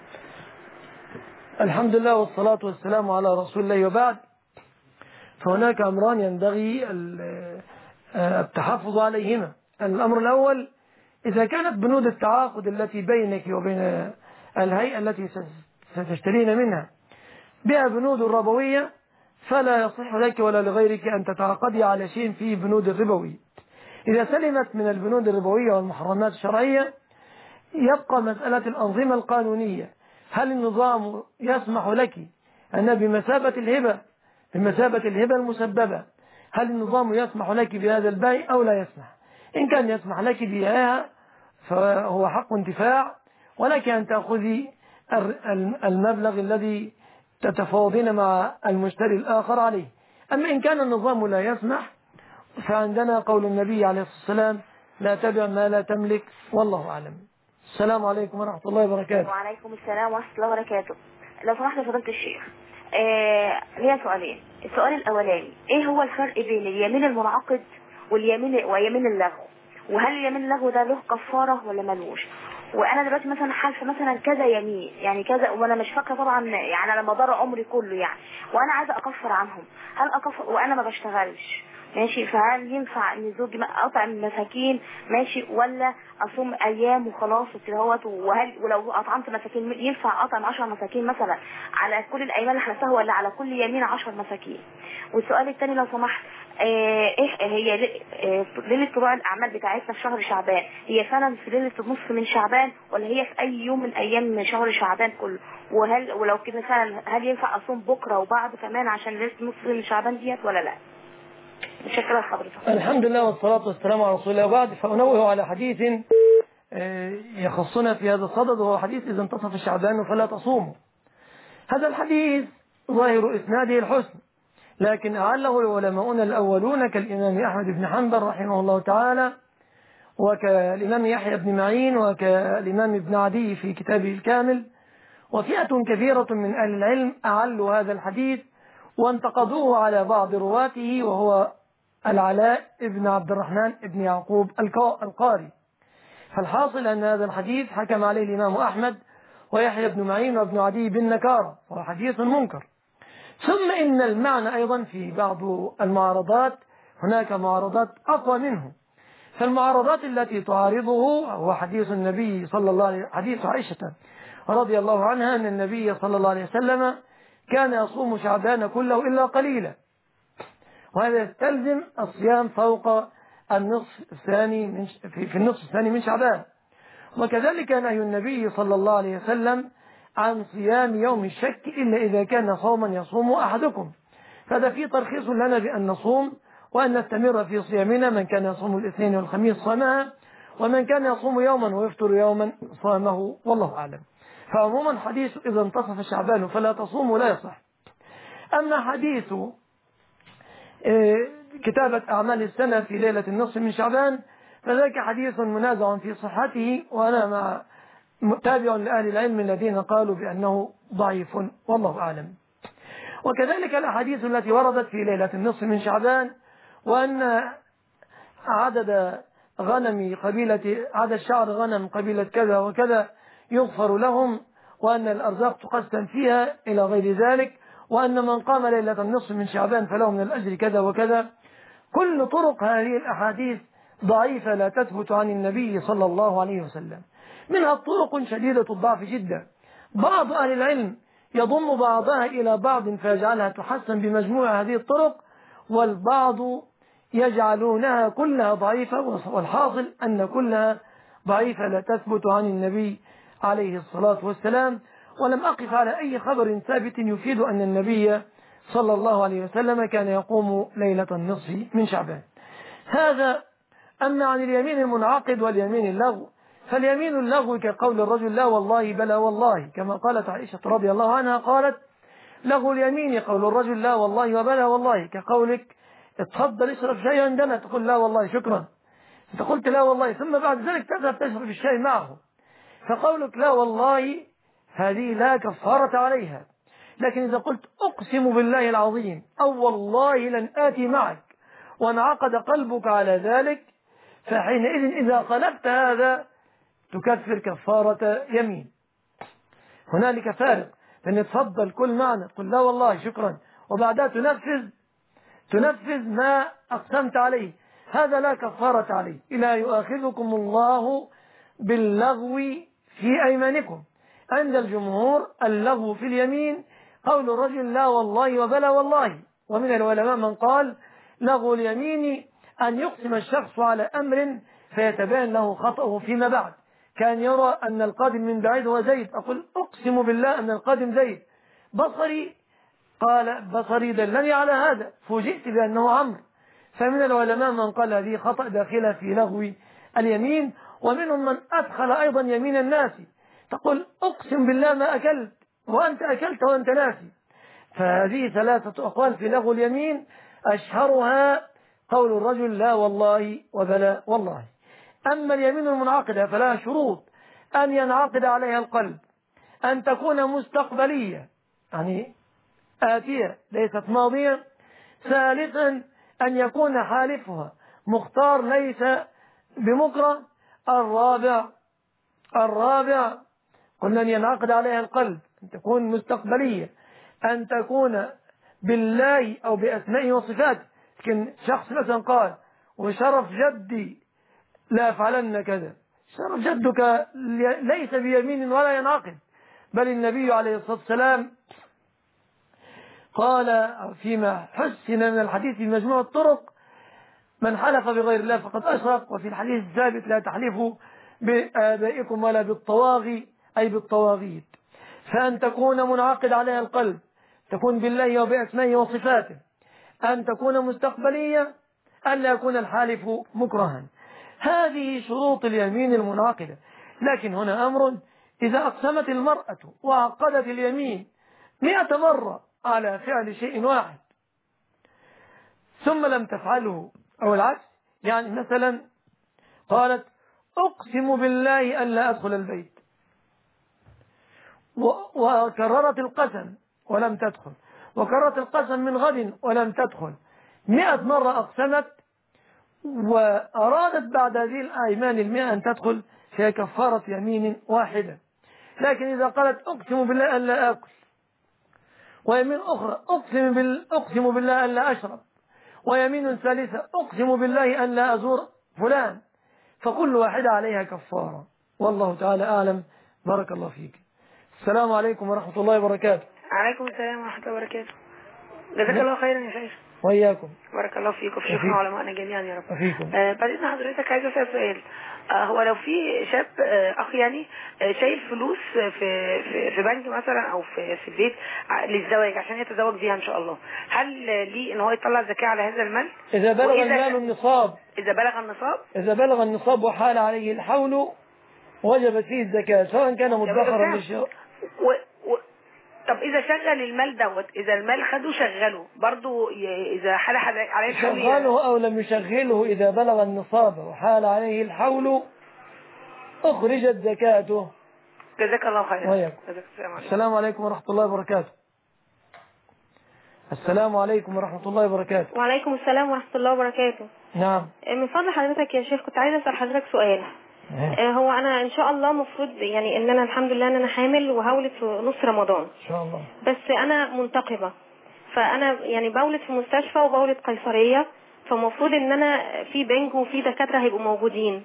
الحمد لله والصلاة والسلام على رسول الله، وبعد، فهناك أمران ينبغي التحفظ عليهما. الأمر الأول، إذا كانت بنود التعاقد التي بينك وبين الهيئة التي ستشترين منها بها بنود ربوية، فلا يصح لك ولا لغيرك أن تتعاقدي على شيء فيه بنود الربوي. إذا سلمت من البنود الربوية والمحرمات الشرعية، يبقى مسألة الأنظمة القانونية. هل النظام يسمح لك أن بمثابة الهبة بمثابة الهبة المسببة، هل النظام يسمح لك بهذا البيع أو لا يسمح؟ إن كان يسمح لك بيعها فهو حق انتفاع، ولك أن تأخذي المبلغ الذي تتفاوضين مع المشتري الآخر عليه. أما إن كان النظام لا يسمح فعندنا قول النبي عليه الصلاة والسلام لا تبع ما لا تملك، والله أعلم. السلام عليكم ورحمة الله وبركاته. وعليكم السلام ورحمة الله وبركاته. لو سمحت فضيلة الشيخ، آه ليا سؤالين. السؤال الأولاني، إيه هو الفرق بين اليمين المنعقد واليمين ويمين اللغو؟ وهل اليمين اللغو ده له كفارة ولا ملوش؟ وانا دلوقتي مثلا حالفه مثلا كذا يمين، يعني كذا، وانا مش فاكره طبعا، يعني على مدار عمري كله يعني، وانا عايزه اكفر عنهم، هل اكفر وانا ما بشتغلش؟ ماشي. فهل ينفع ان زوجي اطعم المساكين ماشي، ولا اصوم ايام وخلاص وكدهوت؟ وهل ولو اطعمت مساكين ينفع اطعم عشر مساكين مثلا على كل الايمان اللي حلفتها، ولا على كل يمين عشر مساكين؟ والسؤال الثاني لو سمحت، ايه هي ليله طلوع الاعمال بتاعتنا في شهر شعبان؟ هي فعلا في ليله النصف من شعبان، ولا هي في اي يوم من ايام شهر شعبان كله؟ وهل ولو كده فعلا هل ينفع اصوم بكره وبعده كمان عشان ليله النصف من شعبان ديت ولا لا؟ شكرا حضرتك. الحمد لله والصلاة والسلام على رسول الله. بعد فأنوه على حديث يخصنا في هذا الصدد، وهو حديث إذا انتصف الشعبان فلا تصوموا. هذا الحديث ظاهر إسناده الحسن، لكن أعله العلماء الأولون كالإمام أحمد بن حنبل رحمه الله تعالى، وكالإمام يحيى بن معين، وكالإمام ابن عدي في كتابه الكامل، وفئة كثيرة من أهل العلم أعلوا هذا الحديث وانتقدوه على بعض رواته، وهو العلاء ابن عبد الرحمن ابن يعقوب القاري. فالحاصل أن هذا الحديث حكم عليه الإمام أحمد ويحيى بن معين وابن عدي بالنكارة، وهو حديث منكر. ثم إن المعنى أيضا في بعض المعارضات هناك معارضات أقوى منه. فالمعارضات التي تعارضه هو حديث النبي صلى الله عليه وسلم، حديث عائشة رضي الله عنها أن النبي صلى الله عليه وسلم كان يصوم شعبان كله إلا قليلا، وهذا يستلزم الصيام فوق النصف الثاني من في النصف الثاني من شعبان. وكذلك نهي النبي صلى الله عليه وسلم عن صيام يوم الشك إلا إذا كان صوما يصوم أحدكم. فهذا فيه ترخيص لنا بأن نصوم وأن نستمر في صيامنا، من كان يصوم الاثنين والخميس صامها، ومن كان يصوم يوما ويفطر يوما صامه، والله أعلم. فعموما حديث إذا انتصف شعبان فلا تصوموا لا يصح. أما حديث كتابة أعمال السنة في ليلة النصف من شعبان فذاك حديث منازع في صحته، وأنا مع تابع لأهل العلم الذين قالوا بأنه ضعيف، والله أعلم. وكذلك الأحاديث التي وردت في ليلة النصف من شعبان، وأن عدد غنم قبيلة عدد شعر غنم قبيلة كذا وكذا يغفر لهم، وأن الأرزاق تقسم فيها إلى غير ذلك، وأن من قام ليلة النصف من شعبان فله من الأجر كذا وكذا. كل طرق هذه الأحاديث ضعيفة لا تثبت عن النبي صلى الله عليه وسلم، منها طرق شديدة الضعف جدا. بعض أهل العلم يضم بعضها إلى بعض فيجعلها تحسن بمجموع هذه الطرق، والبعض يجعلونها كلها ضعيفة، والحاصل أن كلها ضعيفة لا تثبت عن النبي عليه الصلاة والسلام. ولم أقف على أي خبر ثابت يفيد أن النبي صلى الله عليه وسلم كان يقوم ليلة النصف من شعبان. هذا. أما عن اليمين المنعقد واليمين اللغو، فاليمين اللغو كقول الرجل لا والله بلا والله، كما قالت عائشة رضي الله عنها قالت لغو اليمين قول الرجل لا والله وبلا والله، كقولك اتفضل اشرب شاي عندنا تقول لا والله شكرا، انت قلت لا والله ثم بعد ذلك تذهب تشرب الشاي معه، فقولك لا والله هذه لا كفارة عليها. لكن إذا قلت أقسم بالله العظيم أو والله لن آتي معك وانعقد قلبك على ذلك، فحينئذ إذا قلبت هذا تكفر كفارة يمين. هنالك فارق لأن تفضل كل معنى تقول لا والله شكرا وبعدها تنفذ تنفذ ما أقسمت عليه، هذا لا كفارة عليه. إلا يؤاخذكم الله باللغو في أيمانكم. عند الجمهور اللغو في اليمين قول الرجل لا والله وبلا والله، ومن العلماء من قال لغو اليمين أن يقسم الشخص على أمر فيتبين له خطأه فيما بعد، كان يرى أن القادم من بعيد هو زيد، أقول أقسم بالله أن القادم زيد، بصري قال بصري دلني على هذا فوجئت بأنه عمرو. فمن العلماء من قال هذه خطأ داخلة في لغو اليمين، ومنهم من أدخل أيضا يمين الناس، تقول أقسم بالله ما أكلت وأنت أكلت وأنت ناسي، فهذه ثلاثة أقوال في لغو اليمين، أشهرها قول الرجل لا والله وبلا والله. أما اليمين المنعقدة فلها شروط: أن ينعقد عليها القلب، أن تكون مستقبلية يعني آتية ليست ماضية، ثالثا أن يكون حالفها مختار ليس بمكره، الرابع الرابع قلنا أن ينعقد عليها القلب، أن تكون مستقبلية، أن تكون بالله أو بأسمائه وصفاته. لكن شخص مثلا قال وشرف جدي لا أفعلن كذا، شرف جدك ليس بيمين ولا ينعقد، بل النبي عليه الصلاة والسلام قال فيما حسن من الحديث في مجموع الطرق: من حلف بغير الله فقد أشرك. وفي الحديث الثابت: لا تحلفوا بآبائكم ولا بالطواغي أي بالطواغيت. فأن تكون منعقد عليها القلب، تكون بالله وبأسمائه وصفاته، أن تكون مستقبلية، أن لا يكون الحالف مكرها. هذه شروط اليمين المنعقدة. لكن هنا أمر: إذا أقسمت المرأة وعقدت اليمين مئة مرة على فعل شيء واحد ثم لم تفعله، أو العكس، يعني مثلا قالت أقسم بالله أن لا أدخل البيت، وكررت القسم ولم تدخل، وكررت القسم من غد ولم تدخل، مئة مرة أقسمت وأرادت بعد هذه الأيمان المئة أن تدخل، فهي كفارة يمين واحدة. لكن إذا قالت أقسم بالله أن لا أكل، ويمين أخرى أقسم, بال... أقسم بالله أن لا أشرب، ويمين ثالثة أقسم بالله أن لا أزور فلان، فكل واحدة عليها كفارة. والله تعالى أعلم. بارك الله فيك. السلام عليكم ورحمة الله وبركاته. عليكم السلام ورحمة الله وبركاته. جزاك الله خيرا يا شيخ. وإياكم. بارك الله فيكم وفي شيوخنا وعلمائنا جميعا يا رب. وفيكم. آه بعد إذن حضرتك عايزة أسأل سؤال. آه هو لو في شاب آه أخ يعني آه شايل فلوس في في في بنك مثلا أو في في البيت للزواج عشان يتزوج بيها إن شاء الله، هل ليه إن هو يطلع زكاة على هذا المال؟ إذا بلغ المال النصاب. إذا بلغ النصاب. إذا بلغ النصاب وحال عليه الحول وجبت فيه الزكاة، سواء كان مدخرا للشراء. طب إذا شغل المال دوت، إذا المال خده شغله برضو إذا حال عليه الحول شغله أو لم يشغله، إذا بلغ النصاب وحال عليه الحول أخرجت زكاته. جزاك الله خيرا. السلام عليكم ورحمة الله وبركاته. السلام عليكم ورحمة الله وبركاته. وعليكم السلام ورحمة الله وبركاته. نعم. من فضل حضرتك يا شيخ كنت عايزة أسأل حضرتك سؤال. هو أنا إن شاء الله مفروض يعني إن أنا الحمد لله إن أنا حامل وهولد في نص رمضان إن شاء الله، بس أنا منتقبة، فأنا يعني بولد في مستشفى وبولد قيصرية، فمفروض إن أنا في بنج وفي دكاترة هيبقوا موجودين،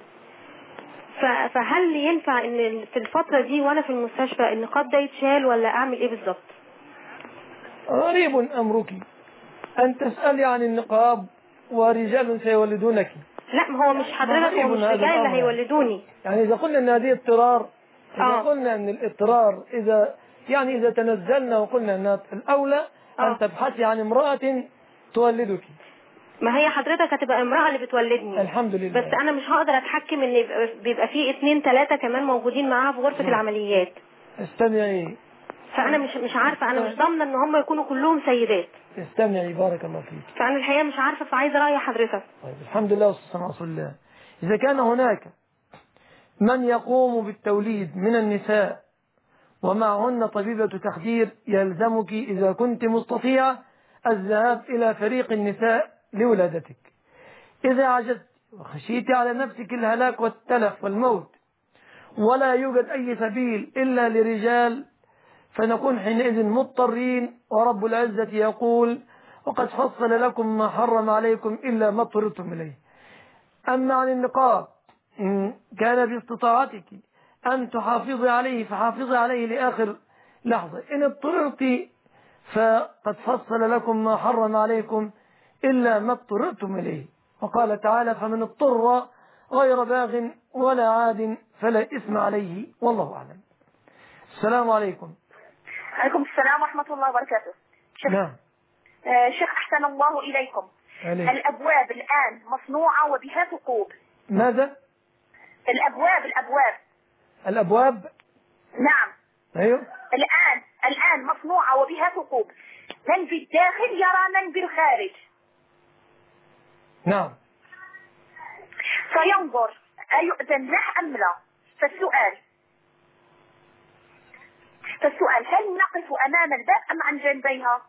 فهل ينفع إن في الفترة دي وأنا في المستشفى النقاب ده يتشال ولا أعمل إيه بالظبط؟ غريب أمرك أن تسألي عن النقاب ورجال سيولدونك. لا ما هو مش حضرتك، هو مش رجال اللي هيولدوني. يعني إذا قلنا أن هذه اضطرار، إذا آه. قلنا أن الاضطرار إذا يعني إذا تنزلنا وقلنا أن الأولى أن تبحثي عن امرأة تولدك. ما هي حضرتك هتبقى امرأة اللي بتولدني الحمد لله، بس أنا مش هقدر أتحكم إن بيبقى فيه اتنين تلاتة كمان موجودين معاها في غرفة العمليات. استمعي، فأنا مش مش عارفة، أنا مش ضامنة إن هم يكونوا كلهم سيدات. استمعي بارك الله فيك. فأنا الحقيقة مش عارفة، فعايزة رأي حضرتك. طيب الحمد لله والصلاة على رسول الله. إذا كان هناك من يقوم بالتوليد من النساء ومعهن طبيبة تخدير، يلزمك إذا كنت مستطيعة الذهاب إلى فريق النساء لولادتك. إذا عجزت وخشيت على نفسك الهلاك والتلف والموت ولا يوجد أي سبيل إلا لرجال، فنكون حينئذ مضطرين. ورب العزة يقول: وقد فصل لكم ما حرم عليكم إلا ما اضطررتم إليه. أما عن النقاب إن كان باستطاعتك أن تحافظي عليه فحافظي عليه لآخر لحظة، إن اضطررت فقد فصل لكم ما حرم عليكم إلا ما اضطررتم إليه. وقال تعالى: فمن اضطر غير باغ ولا عاد فلا إثم عليه والله أعلم. السلام عليكم. عليكم السلام ورحمة الله وبركاته. شيخ نعم. آه شيخ أحسن الله إليكم. عليك. الأبواب الآن مصنوعة وبها ثقوب. ماذا؟ الأبواب الأبواب الأبواب نعم. أيوه. الآن الآن مصنوعة وبها ثقوب، من في الداخل يرى من بالخارج. نعم. فينظر أيؤذن له أم لا. فالسؤال فالسؤال هل نقف أمام الباب أم عن جنبيها؟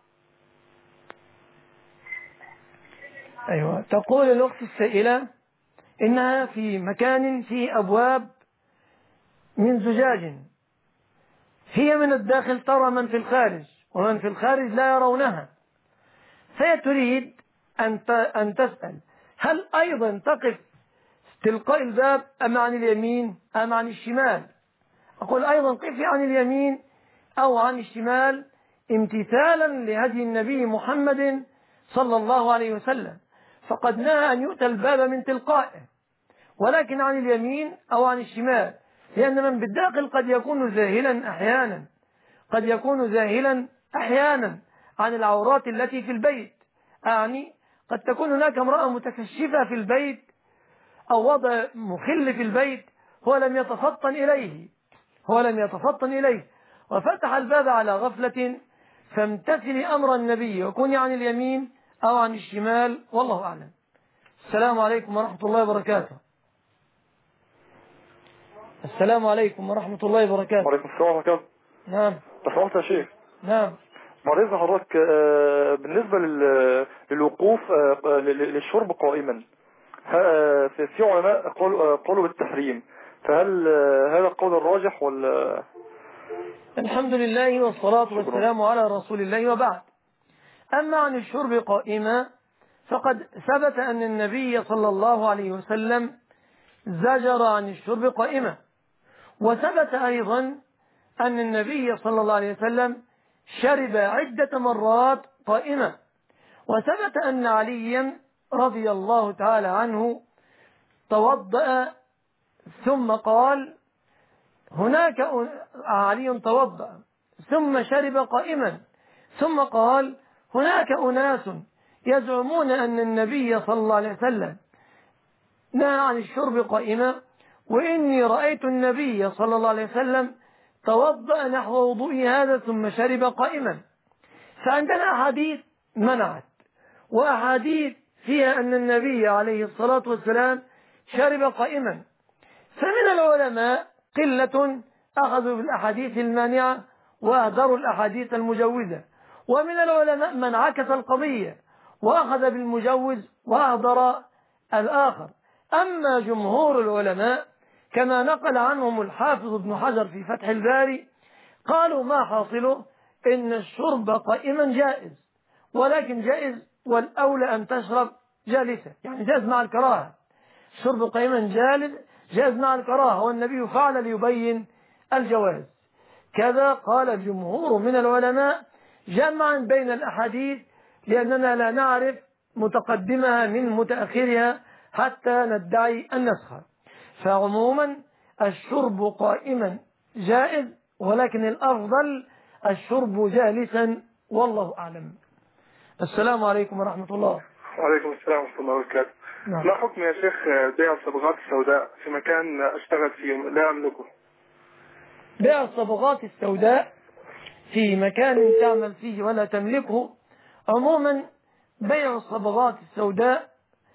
أيوة. تقول الأخت السائلة إنها في مكان فيه أبواب من زجاج، هي من الداخل ترى من في الخارج ومن في الخارج لا يرونها، فهي تريد أن تسأل هل أيضا تقف تلقاء الباب أم عن اليمين أم عن الشمال؟ أقول أيضا قفي عن اليمين أو عن الشمال امتثالا لهدي النبي محمد صلى الله عليه وسلم، فقد نهى أن يؤتى الباب من تلقائه، ولكن عن اليمين أو عن الشمال، لأن من بالداخل قد يكون ذاهلا أحيانا قد يكون ذاهلا أحيانا عن العورات التي في البيت. أعني قد تكون هناك امرأة متكشفة في البيت أو وضع مخل في البيت هو لم يتفطن إليه هو لم يتفطن إليه وفتح الباب على غفلة، فامتثلي أمر النبي وكوني عن اليمين أو عن الشمال، والله أعلم. السلام عليكم ورحمة الله وبركاته. السلام عليكم ورحمة الله وبركاته. وعليكم السلام ورحمة الله. نعم. تفضل يا شيخ. نعم. معلش حضرتك بالنسبة للوقوف للشرب قائما، في علماء قالوا بالتحريم، فهل هذا القول الراجح ولا؟ الحمد لله والصلاة والسلام على رسول الله، وبعد. أما عن الشرب قائما فقد ثبت أن النبي صلى الله عليه وسلم زجر عن الشرب قائما، وثبت أيضا أن النبي صلى الله عليه وسلم شرب عدة مرات قائما، وثبت أن عليا رضي الله تعالى عنه توضأ ثم قال هناك علي توضأ ثم شرب قائما ثم قال هناك أناس يزعمون أن النبي صلى الله عليه وسلم نهى عن الشرب قائما، وإني رأيت النبي صلى الله عليه وسلم توضأ نحو وضوء هذا ثم شرب قائما. فعندنا أحاديث منعت وأحاديث فيها أن النبي عليه الصلاة والسلام شرب قائما، فمن العلماء قلة أخذوا بالأحاديث المانعة وأهدروا الأحاديث المجوزة، ومن العلماء من عكس القضية وأخذ بالمجوز وأهدر الآخر. أما جمهور العلماء كما نقل عنهم الحافظ ابن حجر في فتح الباري قالوا ما حاصله إن الشرب قائما جائز، ولكن جائز والأولى أن تشرب جالسة، يعني جائز مع الكراهة. الشرب قائما جالس جائز مع الكراهة، والنبي فعل ليبين الجواز. كذا قال جمهور من العلماء جمعا بين الأحاديث، لأننا لا نعرف متقدمها من متأخرها حتى ندعي النسخ. فعموما الشرب قائما جائز، ولكن الأفضل الشرب جالسا، والله أعلم. السلام عليكم ورحمة الله. وعليكم السلام ورحمة الله وبركاته. نعم. ما حكم يا شيخ بيع الصبغات السوداء في مكان أشتغل فيه لا أملكه؟ بيع الصبغات السوداء في مكان تعمل فيه ولا تملكه، عموما بيع الصبغات السوداء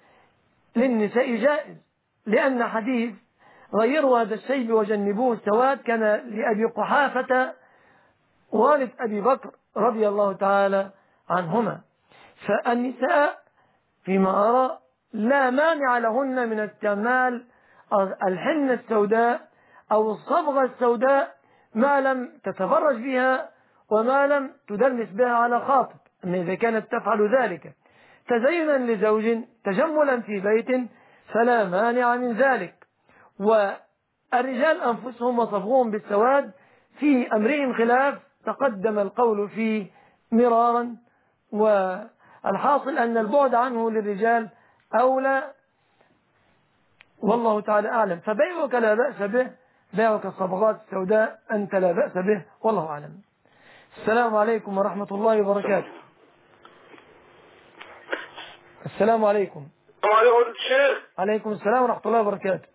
للنساء جائز، لأن حديث غيروا هذا الشيب وجنبوه السواد كان لأبي قحافة والد أبي بكر رضي الله تعالى عنهما. فالنساء فيما أرى لا مانع لهن من استعمال الحنة السوداء أو الصبغة السوداء ما لم تتفرج بها وما لم تدنس بها على خاطب. أما إذا كانت تفعل ذلك تزينا لزوج تجملا في بيت فلا مانع من ذلك. والرجال أنفسهم وصفوهم بالسواد في أمرهم خلاف تقدم القول فيه مرارا، والحاصل أن البعد عنه للرجال أولى، والله تعالى أعلم. فبيعك لا بأس به، بيعك الصبغات السوداء أنت لا بأس به، والله أعلم. السلام عليكم ورحمة الله وبركاته. السلام عليكم. وعليكم الشيخ. عليكم السلام ورحمة الله وبركاته.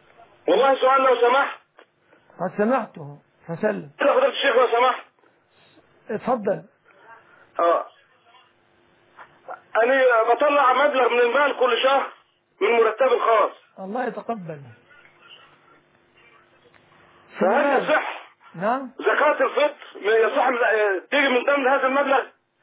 والله سؤال لو سمحت. قد سمحته فسلم. حضرتك الشيخ لو سمحت. اتفضل. اه انا بطلع مبلغ من المال كل شهر من مرتبي الخاص. الله يتقبل. فهل يصح نعم زكاة الفطر يصح تيجي من ضمن هذا المبلغ؟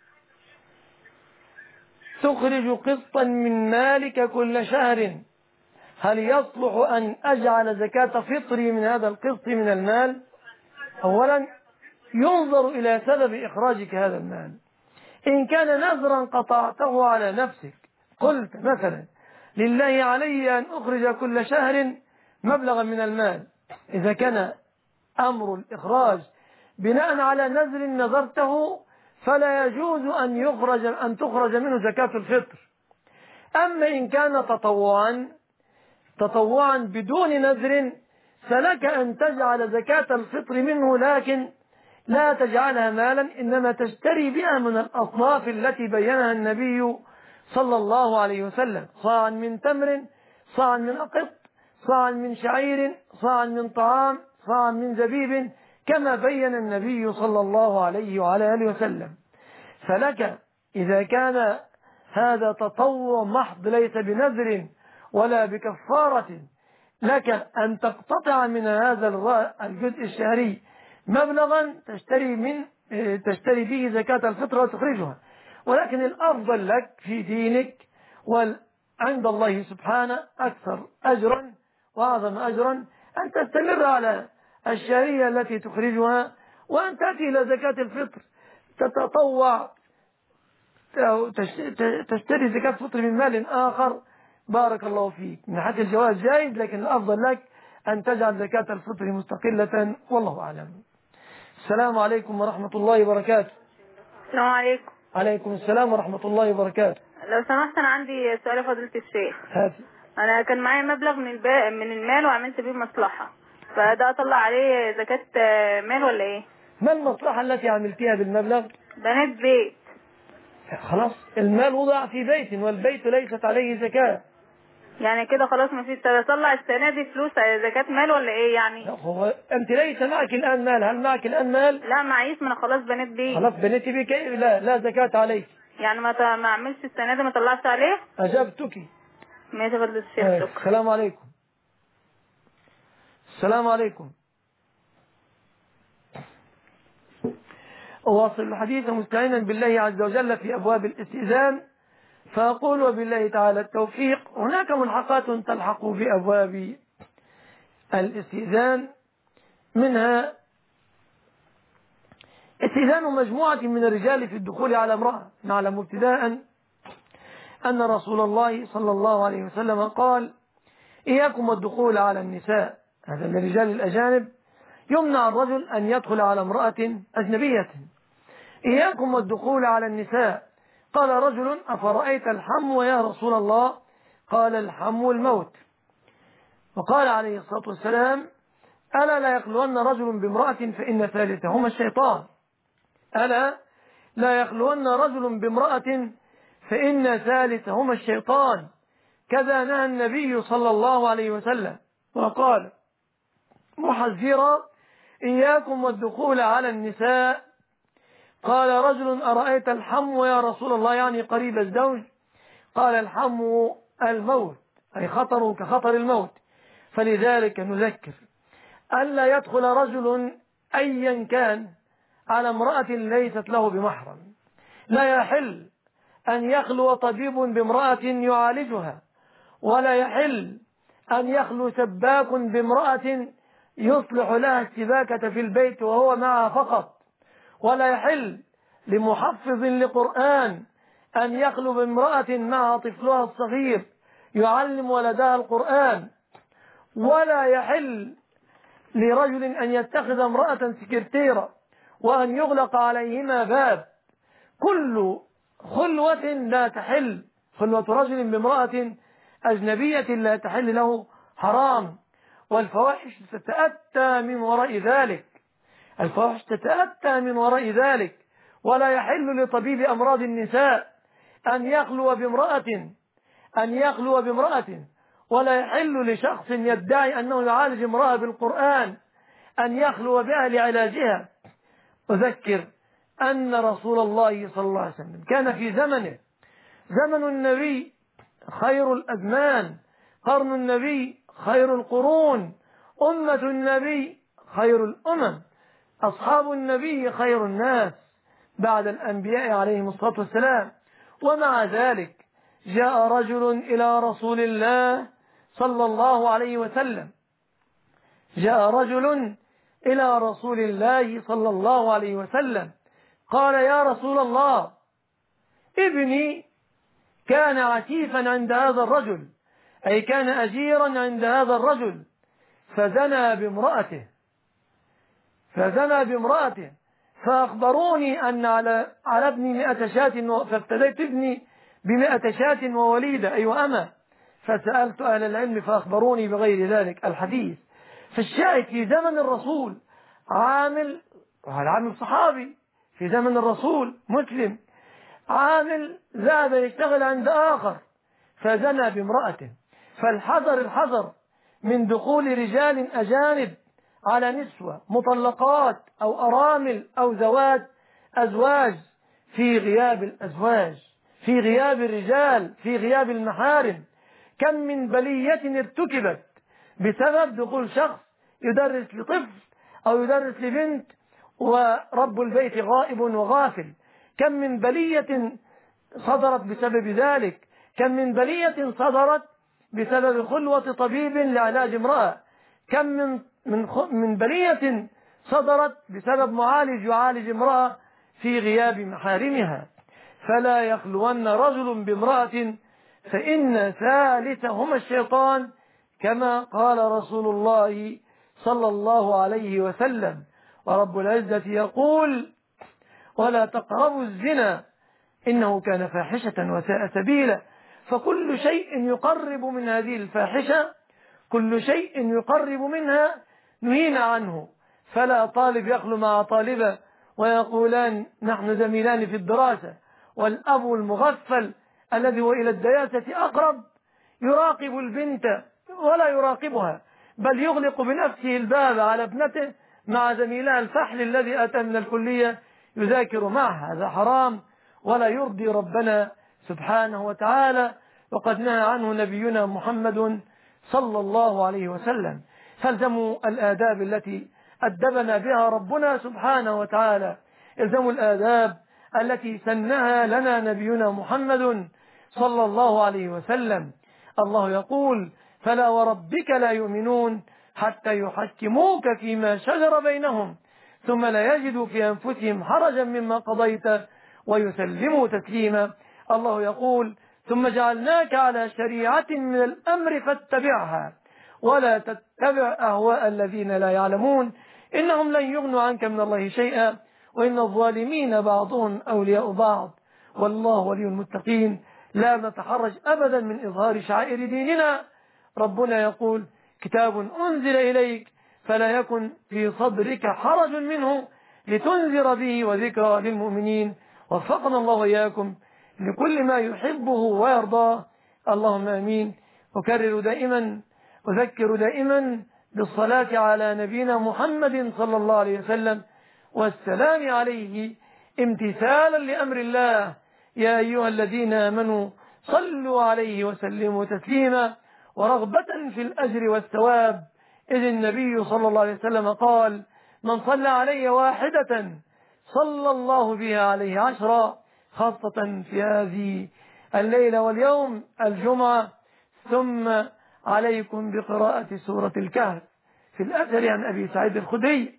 تخرج قسطا من مالك كل شهر، هل يصلح أن أجعل زكاة فطري من هذا القسط من المال؟ أولا ينظر إلى سبب إخراجك هذا المال. إن كان نذرا قطعته على نفسك، قلت مثلا لله علي أن أخرج كل شهر مبلغا من المال، إذا كان أمر الإخراج بناء على نذر نذرته فلا يجوز أن يخرج أن تخرج منه زكاة الفطر. أما إن كان تطوعا تطوعا بدون نذر فلك أن تجعل زكاة الفطر منه، لكن لا تجعلها مالا، إنما تشتري بها من الأصناف التي بينها النبي صلى الله عليه وسلم: صاعا من تمر، صاعا من أقط، صاعا من شعير، صاعا من طعام، صاعا من زبيب، كما بين النبي صلى الله عليه وعلى آله وسلم. فلك إذا كان هذا تطوع محض ليس بنذر ولا بكفارة، لك أن تقتطع من هذا الجزء الشهري مبلغا تشتري من تشتري به زكاة الفطر وتخرجها. ولكن الأفضل لك في دينك وعند الله سبحانه أكثر أجرا وأعظم أجرا أن تستمر على الشهرية التي تخرجها، وأن تأتي إلى زكاة الفطر تتطوع أو تشتري زكاة الفطر من مال آخر. بارك الله فيك. من حيث الجواز جائز، لكن الأفضل لك أن تجعل زكاة الفطر مستقلة، والله أعلم. السلام عليكم ورحمة الله وبركاته. السلام عليكم. عليكم السلام ورحمة الله وبركاته. لو سمحت أنا عندي سؤال فضيلة الشيخ. هاتي. أنا كان معايا مبلغ من الباء من المال وعملت بيه مصلحة، فده أطلع عليه زكاة مال ولا إيه؟ ما المصلحة التي عملتها بالمبلغ؟ بنيت بيت. خلاص المال وضع في بيت والبيت ليست عليه زكاة. يعني كده خلاص ما فيش. اطلع السنه دي فلوس زكاه مال ولا ايه يعني؟ هو انت ليس معك الان مال، هل معك الان مال؟ لا معيش، ما انا خلاص بنيت بيه. خلاص بنيتي بيه كيف؟ لا لا زكاة عليك. يعني ما ما اعملش السنه دي، ما طلعش عليه؟ اجبتك. ماشي فضل الشيخ. شكرا. السلام عليكم. السلام عليكم. أواصل الحديث مستعينا بالله عز وجل في أبواب الاستئذان، فأقول وبالله تعالى التوفيق. هناك ملحقات تلحق بأبواب الاستئذان، منها استئذان مجموعة من الرجال في الدخول على امرأة. نعلم ابتداء أن رسول الله صلى الله عليه وسلم قال: إياكم والدخول على النساء. هذا للرجال الأجانب، يمنع الرجل أن يدخل على امرأة أجنبية. إياكم والدخول على النساء. قال رجل: أفرأيت الحمو يا رسول الله؟ قال: الحمو الموت. وقال عليه الصلاة والسلام: ألا لا يخلون رجل بامرأة فإن ثالثهما الشيطان. ألا لا يخلون رجل بامرأة فإن ثالثهما الشيطان. كذا نهى النبي صلى الله عليه وسلم، وقال محذرا: إياكم والدخول على النساء. قال رجل: أرأيت الحمو يا رسول الله؟ يعني قريب الزوج. قال: الحمو الموت، أي خطر كخطر الموت. فلذلك نذكر ألا يدخل رجل أيا كان على امرأة ليست له بمحرم. لا يحل أن يخلو طبيب بامرأة يعالجها، ولا يحل أن يخلو سباك بامرأة يصلح لها السباكة في البيت وهو معها فقط، ولا يحل لمحفظ لقرآن أن يخلو بامرأة مع طفلها الصغير يعلم ولدها القرآن، ولا يحل لرجل أن يتخذ امرأة سكرتيرة وأن يغلق عليهما باب. كل خلوة لا تحل، خلوة رجل بامرأة أجنبية لا تحل له، حرام. والفواحش تتأتى من وراء ذلك، الفواحش تتأتى من وراء ذلك. ولا يحل لطبيب أمراض النساء أن يخلو بامرأة أن يخلو بامرأة ولا يحل لشخص يدعي أنه يعالج امرأة بالقرآن أن يخلو بها لعلاجها. أذكر أن رسول الله صلى الله عليه وسلم كان في زمنه، زمن النبي خير الأزمان، قرن النبي خير القرون، أمة النبي خير الأمم، أصحاب النبي خير الناس بعد الأنبياء عليهم الصلاة والسلام. ومع ذلك جاء رجل إلى رسول الله صلى الله عليه وسلم جاء رجل إلى رسول الله صلى الله عليه وسلم قال: يا رسول الله، ابني كان عتيفا عند هذا الرجل، أي كان أجيرا عند هذا الرجل، فزنى بامرأته فزنى بامرأته فأخبروني أن على على ابني مئة شاة، فابتديت ابني بمئة شاة ووليدة، أي أيوة أما، فسألت أهل العلم فأخبروني بغير ذلك الحديث. فالشاهد في زمن الرسول عامل، وهذا عامل صحابي في زمن الرسول مسلم، عامل ذهب يشتغل عند آخر فزنى بامرأته. فالحذر الحذر من دخول رجال أجانب على نسوة مطلقات أو أرامل أو ذوات أزواج في غياب الأزواج، في غياب الرجال، في غياب المحارم. كم من بلية ارتكبت بسبب دخول شخص يدرس لطفل أو يدرس لبنت ورب البيت غائب وغافل. كم من بلية صدرت بسبب ذلك، كم من بلية صدرت بسبب خلوة طبيب لعلاج امرأة، كم من من من بلية صدرت بسبب معالج يعالج امرأة في غياب محارمها. فلا يخلون رجل بامرأة فإن ثالثهما الشيطان، كما قال رسول الله صلى الله عليه وسلم. ورب العزة يقول: ولا تقربوا الزنا إنه كان فاحشة وساء سبيلا. فكل شيء يقرب من هذه الفاحشة، كل شيء يقرب منها نهينا عنه. فلا طالب يخلو مع طالبة ويقولان نحن زميلان في الدراسة، والأب المغفل الذي هو إلى الدياسة أقرب يراقب البنت ولا يراقبها، بل يغلق بنفسه الباب على ابنته مع زميلها الفحل الذي أتى من الكلية يذاكر معه. هذا حرام ولا يرضي ربنا سبحانه وتعالى، وقد نهى عنه نبينا محمد صلى الله عليه وسلم. فالزموا الآداب التي أدبنا بها ربنا سبحانه وتعالى، الزموا الآداب التي سنها لنا نبينا محمد صلى الله عليه وسلم. الله يقول: فلا وربك لا يؤمنون حتى يحكموك فيما شجر بينهم ثم لا يجدوا في أنفسهم حرجا مما قضيت ويسلموا تسليما. الله يقول: ثم جعلناك على شريعة من الأمر فاتبعها ولا تتبع أهواء الذين لا يعلمون إنهم لن يغنوا عنك من الله شيئا وإن الظالمين بعضهم أولياء بعض والله ولي المتقين. لا نتحرج أبدا من إظهار شعائر ديننا. ربنا يقول: كتاب أنزل إليك فلا يكن في صدرك حرج منه لتنذر به وذكرى للمؤمنين. وفقنا الله وإياكم لكل ما يحبه ويرضاه، اللهم آمين. أكرر دائما أذكر دائما بالصلاة على نبينا محمد صلى الله عليه وسلم والسلام عليه امتثالا لأمر الله. يا أيها الذين آمنوا صلوا عليه وسلموا تسليما، ورغبة في الأجر والثواب، إذ النبي صلى الله عليه وسلم قال: من صلى علي واحدة صلى الله بها عليه عشرا، خاصة في هذه الليلة واليوم الجمعة. ثم عليكم بقراءة سورة الكهف. في الأثر عن أبي سعيد الخدري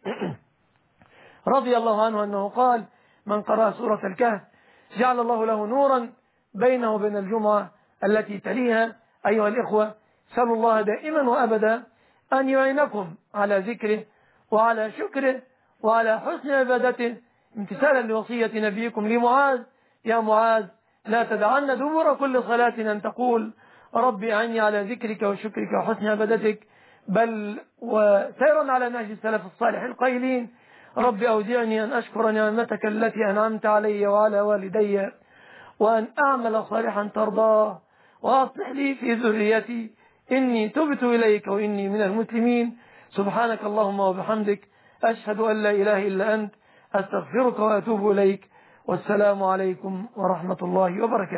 رضي الله عنه أنه قال: من قرأ سورة الكهف جعل الله له نورا بينه وبين الجمعة التي تليها. أيها الإخوة، سألوا الله دائما وأبدا أن يعينكم على ذكره وعلى شكره وعلى حسن عبادته، امتثالا لوصية نبيكم لمعاذ: يا معاذ لا تدعن دبر كل صلاة أن تقول ربي أعني على ذكرك وشكرك وحسن عبادتك، بل وسيرا على نهج السلف الصالح القائلين: ربي أودعني أن أشكر نعمتك التي أنعمت علي وعلى والدي وأن أعمل صالحا ترضاه وأصلح لي في ذريتي إني تبت إليك وإني من المسلمين. سبحانك اللهم وبحمدك، أشهد أن لا إله إلا أنت، أستغفرك وأتوب إليك، والسلام عليكم ورحمة الله وبركاته.